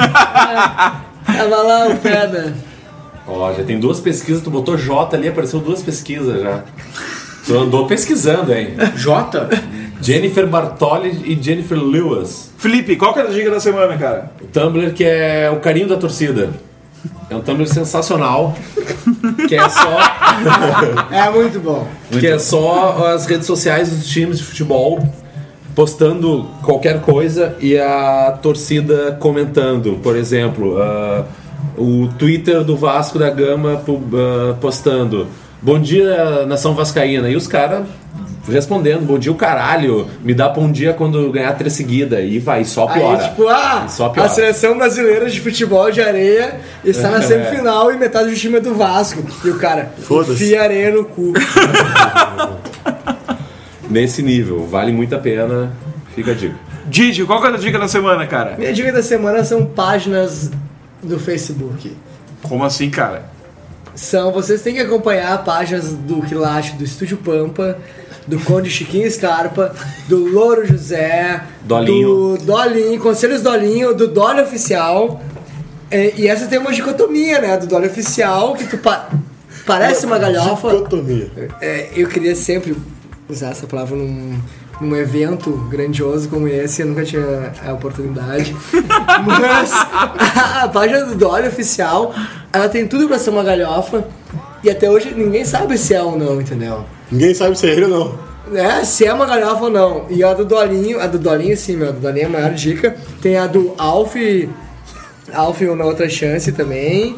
Tava lá o pé da. Ó, já tem duas pesquisas, tu botou J ali, apareceu duas pesquisas já. Tu andou pesquisando, hein? Jota? Jennifer Bartoli e Jennifer Lewis. Felipe, qual que é a dica da semana, cara? O Tumblr que é o carinho da torcida. É um Tumblr sensacional, que é só, É muito bom. que é só as redes sociais dos times de futebol postando qualquer coisa e a torcida comentando. Por exemplo, ah, o Twitter do Vasco da Gama pu- ah, postando "Bom dia, nação vascaína", e os caras respondendo "Bom dia o caralho, me dá bom dia quando ganhar três seguidas", e vai, só piora. Aí, tipo, ah, Só piora. a seleção brasileira de futebol de areia está na É. semifinal e metade do time é do Vasco. E o cara, Foda-se. enfia areia no cu. Nesse nível, vale muito a pena, fica a dica. Didi, qual que é a dica da semana, cara? Minha dica da semana são páginas do Facebook. Como assim, cara? São, vocês têm que acompanhar páginas do Quilacho, do Estúdio Pampa, do Conde Chiquinho Scarpa, do Louro José, Dolinho. do Dolinho, Conselhos Dolinho, do Dolly Oficial. É, e essa tem uma dicotomia, né? Do Dolly Oficial, que tu pa- parece uma galhofa. Dicotomia. É, eu queria sempre usar essa palavra num, num evento grandioso como esse, eu nunca tinha a oportunidade. Mas a, a página do Dolly Oficial, ela tem tudo pra ser uma galhofa, e até hoje ninguém sabe se é ou não, entendeu? Ninguém sabe se é ele ou não. É, se é uma galhofa ou não. E a do Dolinho, a do Dolinho sim, meu, a do Dolinho é a maior dica. Tem a do Alf, Alf na outra chance também.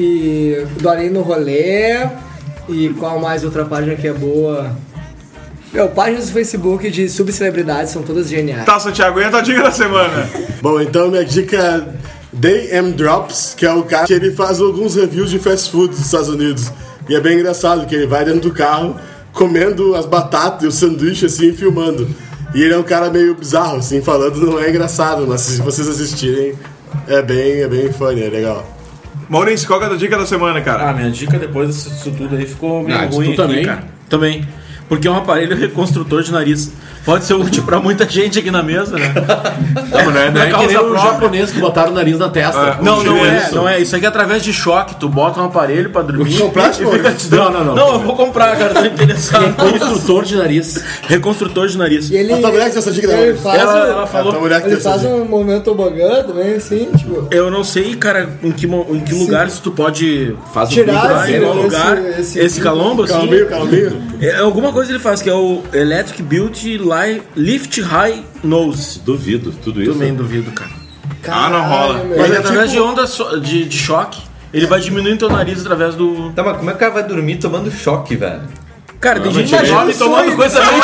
E o Dolinho no rolê. E qual mais outra página que é boa? Meu, páginas do Facebook de subcelebridades são todas geniais. Tá, Santiago, e a tua dica da semana? Bom, então minha dica é Day M Drops, que é o cara que ele faz alguns reviews de fast food dos Estados Unidos. E é bem engraçado, que ele vai dentro do carro comendo as batatas e o sanduíche assim, filmando. E ele é um cara meio bizarro, assim, falando, não é engraçado, mas se vocês assistirem, é bem, é bem funny, é legal. Maurício, qual que é a tua dica da semana, cara? Ah, minha dica depois disso tudo aí ficou meio Ah, isso ruim tu aqui, também? cara. Também. Porque é um aparelho reconstrutor de nariz. Pode ser útil pra muita gente aqui na mesa, né? Não, não é, não é que causa nem o própria. japonês que botaram o nariz na testa. Não, não é, Isso. não é. Isso aqui é através de choque. Tu bota um aparelho pra dormir. Compraste, e fica te dando- Não, não, não. Não, eu vou comprar, cara. Tô interessado. Construtor de nariz. Reconstrutor de nariz. E ele, A tua mulher que tem essa dica, ele não? faz, Ela, ela A tua falou. mulher que tem ele essa faz dica. um momento tobogã também, assim, tipo... Eu não sei, cara, em que, mo- em que lugares tu pode Faz um Tirar bico procurar, esse- em qual esse- lugar. esse- Esse, calombo, assim. Calminho, calminho. É, alguma coisa ele faz, que é o Electric Beauty Li- Lift High Nose. Duvido, tudo isso. Também duvido, cara. Ah, não rola. Caralho, meu. Mas é através tipo- de onda so- de, de choque, ele vai diminuindo teu nariz através do. Tá, mas como é que o cara vai dormir tomando choque, velho? Cara, tem gente Imagina jovem o tomando sonho. coisa bem.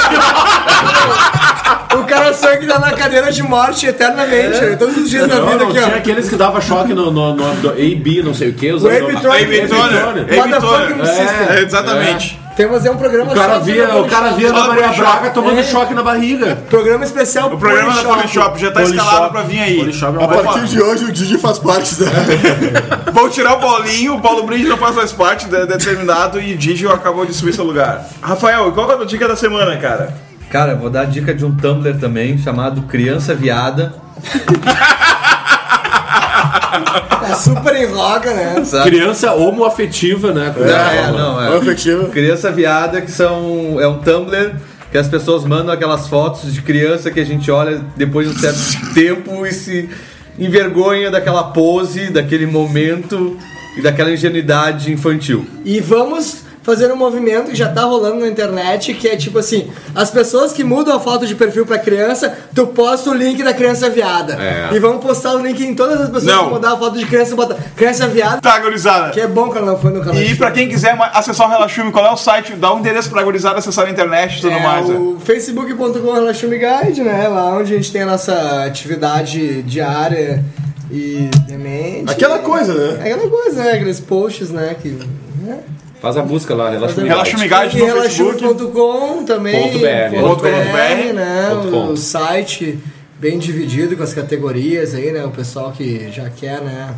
O cara sonha que tá na cadeira de morte eternamente, né? Todos os dias da Não, vida não, aqui, tinha ó. aqueles que dava choque no, no, no, no A B, não sei o que. O Abitronic. Abitronic. Motherfucking Abitronic. System. É, exatamente. Tem que fazer um programa O cara só via, sobre o cara Polishop. via na Só Maria Polishop. Braga tomando É. choque na barriga. Programa especial O programa da Polishop já tá Polishop. escalado pra vir aí. Polishop é A um partir de hoje o Didi faz parte da. Vão tirar o Paulinho, o Paulo Brinde não faz mais parte, de determinado, e o Digio acabou de subir seu lugar. Rafael, qual é a dica da semana, cara? Cara, eu vou dar a dica de um Tumblr também, chamado Criança Viada. É super em roga, né? Sabe? Criança homoafetiva, né? É, é, não, é. É efetivo. Criança Viada, que são. É um Tumblr que as pessoas mandam aquelas fotos de criança que a gente olha depois de um certo tempo e se envergonha daquela pose, daquele momento e daquela ingenuidade infantil. E vamos fazer um movimento que já tá rolando na internet, que é tipo assim, as pessoas que mudam a foto de perfil pra criança, tu posta o link da criança viada. É. E vamos postar o link em todas as pessoas Não. que mudar a foto de criança, bota criança viada. Tá, gurizada. Que é bom que ela não foi no canal. E pra quem quiser ma- acessar o Relaxume, qual é o site? Dá um endereço pra gurizada acessar a internet e tudo é mais. né? o facebook ponto com Relaxume Guide, né? Lá onde a gente tem a nossa atividade diária e demente. Aquela coisa, né? É aquela coisa, né? Aqueles posts, né? Que, né? Faz a busca lá, relaxa Relaxume Guide E no Facebook. relaxume ponto com também. Ponto br. ponto Ponto br, né? ponto com. O site bem dividido com as categorias aí, né? O pessoal que já quer, né?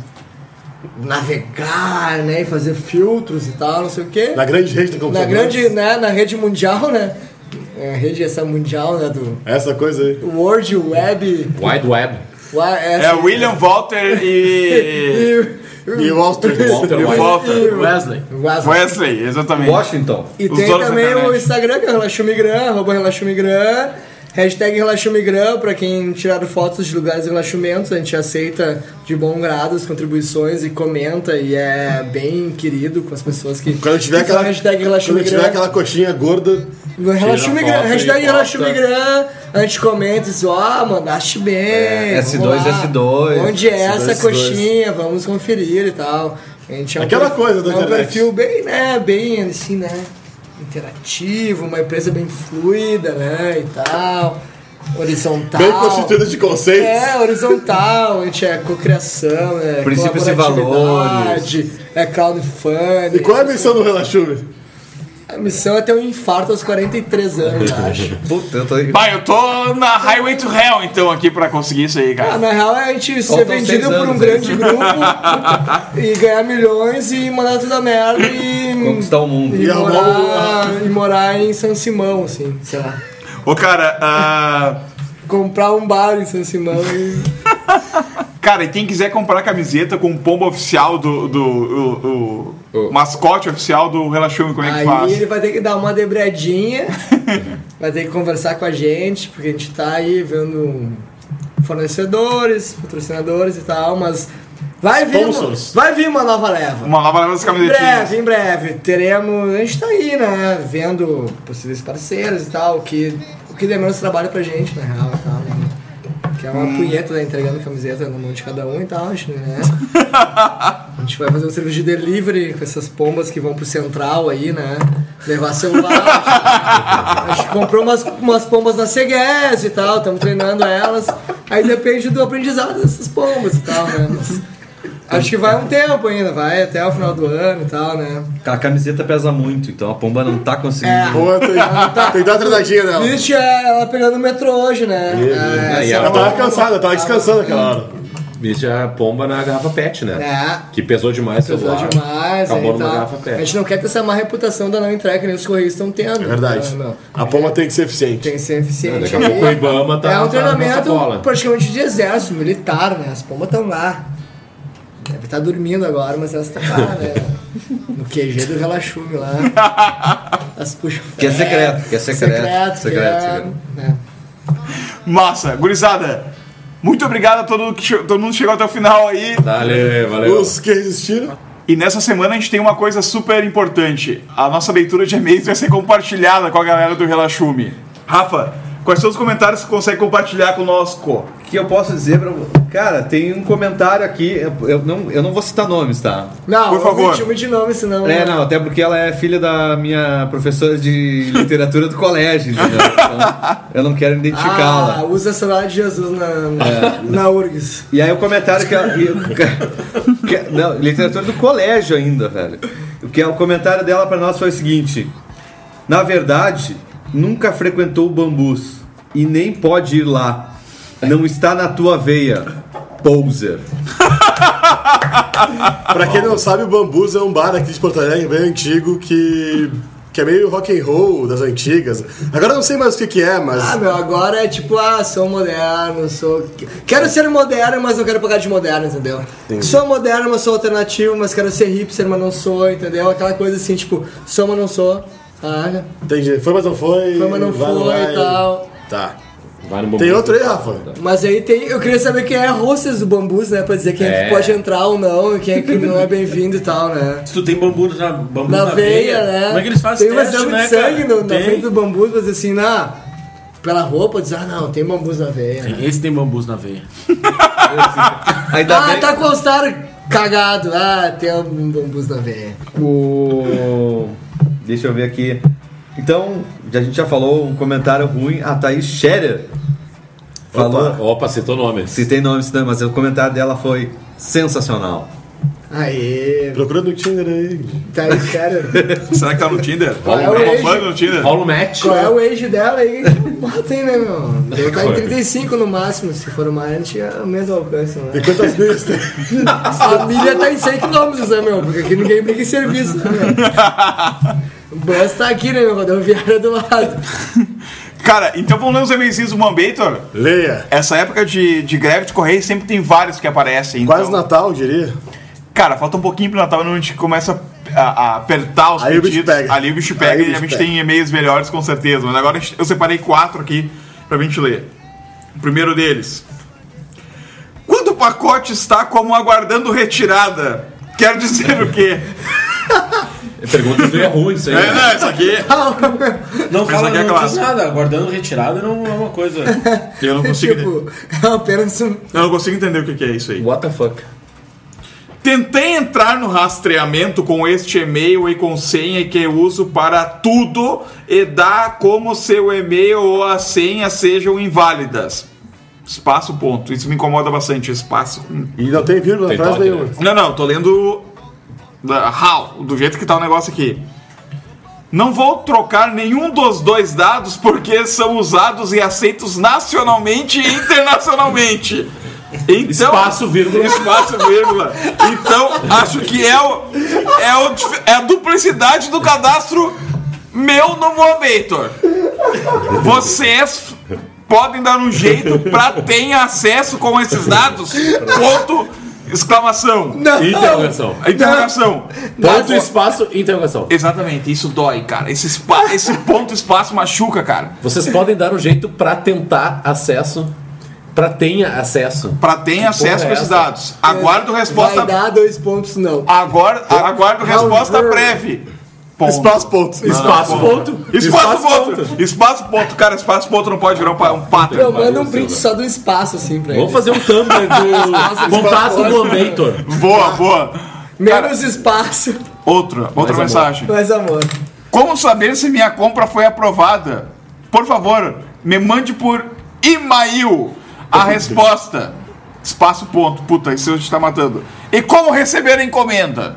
Navegar, né? E fazer filtros e tal, não sei o quê. Na grande rede do computador. Na grande, né? Na rede mundial, né? É, a rede essa mundial, né? Do Essa coisa aí. World Web. Wide Web. Wa- É essa- William Walter e. E, E o Wall Street. Walter e White. Walter. Wesley. Wesley. Wesley, exatamente. Washington. E Os tem donos da também o internet. Instagram, que é Relaxumigram, arroba Relaxumigram, hashtag Relaxumigram, pra quem tirar fotos de lugares de relaxamentos, a gente aceita de bom grado as contribuições e comenta, e é bem querido com as pessoas que... Quando tiver que aquela, falam hashtag quando tiver Relaxumigram. aquela coxinha gorda, Relaxumigram, foto e hashtag posta. Relaxumigram, a gente comenta e diz, ó, mandaste bem. É, S vamos dois, lá. S dois. Onde é essa S dois. coxinha? Vamos conferir e tal. A gente é um Aquela perfil- coisa da é um internet. perfil bem, né, bem assim, né, interativo, uma empresa bem fluida, né, e tal, horizontal. bem constituída de conceitos. É, horizontal, a gente é cocriação, é Princípios e colaboratividade, é crowdfunding. E qual é a missão do Relaxume? A missão é ter um infarto aos quarenta e três anos, eu acho. Puta, eu tô. Bah, eu tô na Highway to Hell, então, aqui pra conseguir isso aí, Ah, cara. na real é a gente ser Faltam vendido seis por um anos, grande grupo e ganhar milhões e mandar tudo a merda e. Conquistar o mundo. E, E arrumar morar, e morar em São Simão, assim, sei lá. Ô, cara, ah, Comprar um bar em São Simão e. cara, e quem quiser comprar camiseta com o pombo oficial do. do o, o O- mascote oficial do Relaxume, como é que Aí faz? ele vai ter que dar uma debradinha, vai ter que conversar com a gente, porque a gente tá aí vendo fornecedores, patrocinadores e tal, mas vai vir, Sponsors. vai vir uma nova leva. Uma nova leva das Em camisetinhas. breve, em breve, teremos. A gente tá aí, né? Vendo possíveis parceiros e tal, o que, o que der menos trabalho pra gente, na real, e tal, né? Que é uma Hum. punheta, né? Entregando camiseta na mão de cada um e tal, a gente, né? A gente vai fazer um serviço de delivery com essas pombas que vão pro central aí, né? Levar celular. A gente comprou umas, umas pombas na Cegués e tal, estamos treinando elas. Aí depende do aprendizado dessas pombas e tal, né? Mas acho que vai um tempo ainda, vai até o final do ano e tal, né? A camiseta pesa muito, então a pomba não tá conseguindo. É. Pô, tem, tem que dar uma treinadinha nela. Vixe, é ela pegando o metrô hoje, né? É, Aí essa ela Ela tava pomba- cansada, ela tava descansando aquela hora. Bicho a pomba na garrafa pet, né? É. Que pesou demais o Pesou celular. demais, Acabou aí numa tá. garrafa A pet. gente não quer ter essa má reputação da não entrega que nem os Correios estão tendo. É verdade. Né, meu? A pomba tem que ser eficiente. Tem que ser eficiente. Daqui a pouco o Ibama tá. É um tá na treinamento bola. praticamente de exército, militar, né? As pombas estão lá. Deve estar dormindo agora, mas elas estão lá, né? No Q G do Relaxume lá. Elas puxam Que é ferro. secreto, que é secreto. Secreto, Secreto, que é, secreto. né? Massa, gurizada. Muito obrigado a todo, que che- todo mundo que chegou até o final aí. Valeu, valeu. Os que resistiram. E nessa semana a gente tem uma coisa super importante. A nossa leitura de e-mails vai ser compartilhada com a galera do Relaxume. Rafa, quais são os comentários que você consegue compartilhar conosco? O que eu posso dizer pra Cara, tem um comentário aqui, eu, eu não, eu não vou citar nomes, tá? Não, Por favor. omite, omite nome, senão. É, não, até porque ela é filha da minha professora de literatura do colégio, entendeu? Então, eu não quero Ah, identificá-la. usa a Sandália de Jesus na, na, na U R G S. E aí o comentário que ela. que- não, literatura do colégio ainda, velho. O que é o comentário dela pra nós foi o seguinte: Na verdade, nunca frequentou Bambus e nem pode ir lá. Não está na tua veia, poser. Pra quem não sabe, o Bambus é um bar aqui de Porto Alegre bem antigo que, que é meio rock and roll das antigas. Agora eu não sei mais o que, que é, mas... Ah, meu, agora é tipo, ah, sou moderno, sou... Quero ser moderno, mas não quero pagar de moderno, entendeu? Entendi. Sou moderno, mas sou alternativo, mas quero ser hipster, mas não sou, entendeu? Aquela coisa assim, tipo, sou, mas não sou. Ah, Entendi. Foi, mas não foi. foi, mas não vai, foi vai. e tal. Tá. Vai no Tem outro aí, Rafa? Mas aí tem, eu queria saber quem é a hostess do Bambus, né? Pra dizer quem é. É. que pode entrar ou não, e quem é que não é bem-vindo e tal, né? Se tu tem bambu na, bambu Na, na, veia, né? Como é que eles fazem Tem um teste, exame né, de sangue cara? no, na Tem. frente do Bambus, pra dizer assim, na, pela roupa, dizer, ah, não, tem bambus na veia. né? Esse tem bambus na veia. Ainda Ah, bem... tá com o All-Star cagado. Ah, tem um bambus na veia. O... Deixa eu ver aqui. Então, a gente já falou um comentário ruim. A Thaís Scherer falou. Opa, opa, citou nomes. Citei nomes, né, mas o comentário dela foi sensacional. Aê, Procura no Tinder aí. tá aí, cara. Será que tá no Tinder? Qual é Tá o age? bombando no Tinder? Rola o match. Qual é o age dela aí? Bota aí, né, meu? Deve estar em trinta e cinco no máximo. Se for mais, a gente tinha o mesmo alcance, né? E quantas milhas tem? A família tá em cem quilômetros, né, meu? Porque aqui ninguém brinca em serviço, né, meu? O bus tá aqui, né, meu? Rodoviária do lado. Cara, então vamos ler os e-mailzinhos do Mambator. Leia. Essa época de, de greve de correio sempre tem vários que aparecem. Então, Quase Natal, diria. cara, falta um pouquinho pro Natal, a gente começa a, a apertar os Aí o bicho pedidos. pega. Ali o bicho pega Aí o e a bicho gente pega. tem e-mails melhores com certeza. Mas agora a gente- eu separei quatro aqui pra gente ler. O primeiro deles. Quando o pacote está como aguardando retirada, quer dizer o quê? Pergunta do erro, isso aí. É, não, isso aqui... Não Mas fala, aqui é não diz clássico. nada. Aguardando retirada não é uma coisa. Eu não consigo, Tipo, é apenas um... eu não consigo entender o que que é isso aí. What the fuck? Tentei entrar no rastreamento com este e-mail e com senha que eu uso para tudo e dá como se o e-mail ou a senha sejam inválidas. Espaço, ponto. Isso me incomoda bastante, espaço. E não tem vírgula na Tem frase toque, nenhuma. né? Não, não, tô lendo da- how, do jeito que tá o negócio aqui. Não vou trocar nenhum dos dois dados porque são usados e aceitos nacionalmente e internacionalmente. Então, Espaço, vírgula. Espaço, vírgula. Então, acho que é, o, é, o dif- é a duplicidade do cadastro meu no Mobator. Vocês podem dar um jeito pra ter acesso com esses dados? Ponto, exclamação. Não! Interrogação. Interrogação. Ponto, espaço, interrogação. Exatamente, isso dói, cara. Esse, espa- esse ponto, espaço machuca, cara. Vocês podem dar um jeito pra tentar acesso, pra tenha acesso. Pra ter acesso porra com é esses essa? dados. Aguardo resposta. Vai dar dois pontos, não. Agora, aguardo resposta However. breve. Ponto. Espaço, ponto. Espaço, ponto. Espaço, ponto. Espaço, ponto. Cara, espaço, ponto não pode virar um, pa- um pato. Eu mando um print só do espaço, assim, pra ele. Vamos fazer um Tumblr do contato do Mombator. Boa, boa. Menos espaço, Outra, outra Mais mensagem. mais amor. Como saber se minha compra foi aprovada? Por favor, me mande por e-mail a resposta. Espaço, ponto. Puta, isso a gente tá matando. E como receber a encomenda?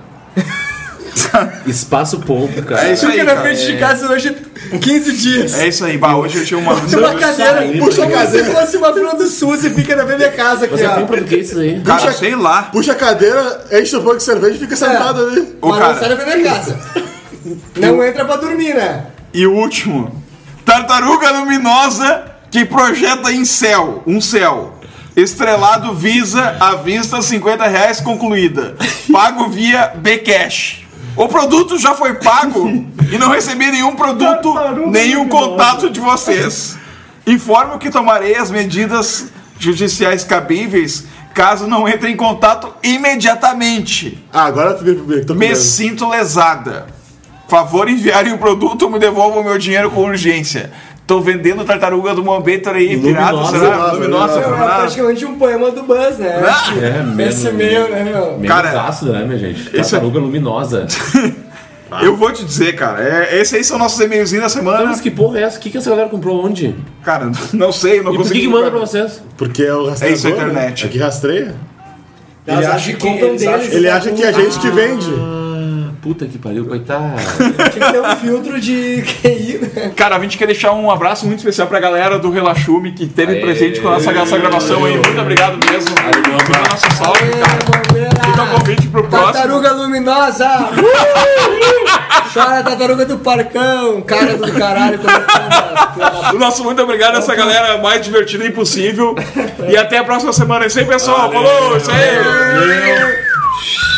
Espaço, ponto, cara. É isso aí, Fica na cara. frente de casa hoje quinze dias. É isso aí, bah, hoje eu tinha uma... Numa cadeira, saindo, puxa a cara. cadeira. Se fosse uma fila do SUS e fica na minha casa aqui, Você ó. compra do que isso aí? Cara, sei lá. Puxa a cadeira, enche o pouco de cerveja e fica sentado ali. Ô, Mas cara. não sai da minha casa. Não entra pra dormir, né? E o último. Tartaruga luminosa que projeta em céu. Um céu. Estrelado Visa à vista cinquenta reais concluída. Pago via Bcash. O produto já foi pago e não recebi nenhum produto, nenhum contato de vocês. Informo que tomarei as medidas judiciais cabíveis caso não entre em contato imediatamente. Ah, agora tu me tô com Me medo. sinto lesada. Favor enviarem o produto ou me devolvam o meu dinheiro com urgência. Tô vendendo tartaruga do Mombator aí, pirata, Luminosa, será? luminosa, Luminosa, Meu, é pirata. praticamente um poema do Buzz, né? Ah, É, menos, Esse meu, né, meu? menos Cara, ácido, né, minha gente? esse- Tartaruga luminosa. Eu vou te dizer, cara, é, esses aí são nossos e-mailzinhos da semana. Mas que porra é essa? O que, que essa galera comprou onde? Cara, não sei, não E por consigo... que, que manda pra vocês? Porque é o rastreador, É isso, a internet. Né? É que rastreia. Elas Ele acham acha que que- compram eles deles. acham- Ele acha que é a gente que vende. Puta que pariu, coitado. Tinha que ter um filtro de Q I, né? Cara, a gente quer deixar um abraço muito especial pra galera do Relaxume que esteve Aê, presente com a nossa, essa gravação aí. Muito obrigado mesmo. Fica o nosso salve, cara. Fica o convite pro próximo. Tartaruga luminosa! Chora, tartaruga do parcão! Cara do caralho. O nosso muito obrigado a essa galera mais divertida impossível. E até a próxima semana. Isso aí, pessoal. Falou! Isso aí! Valeu.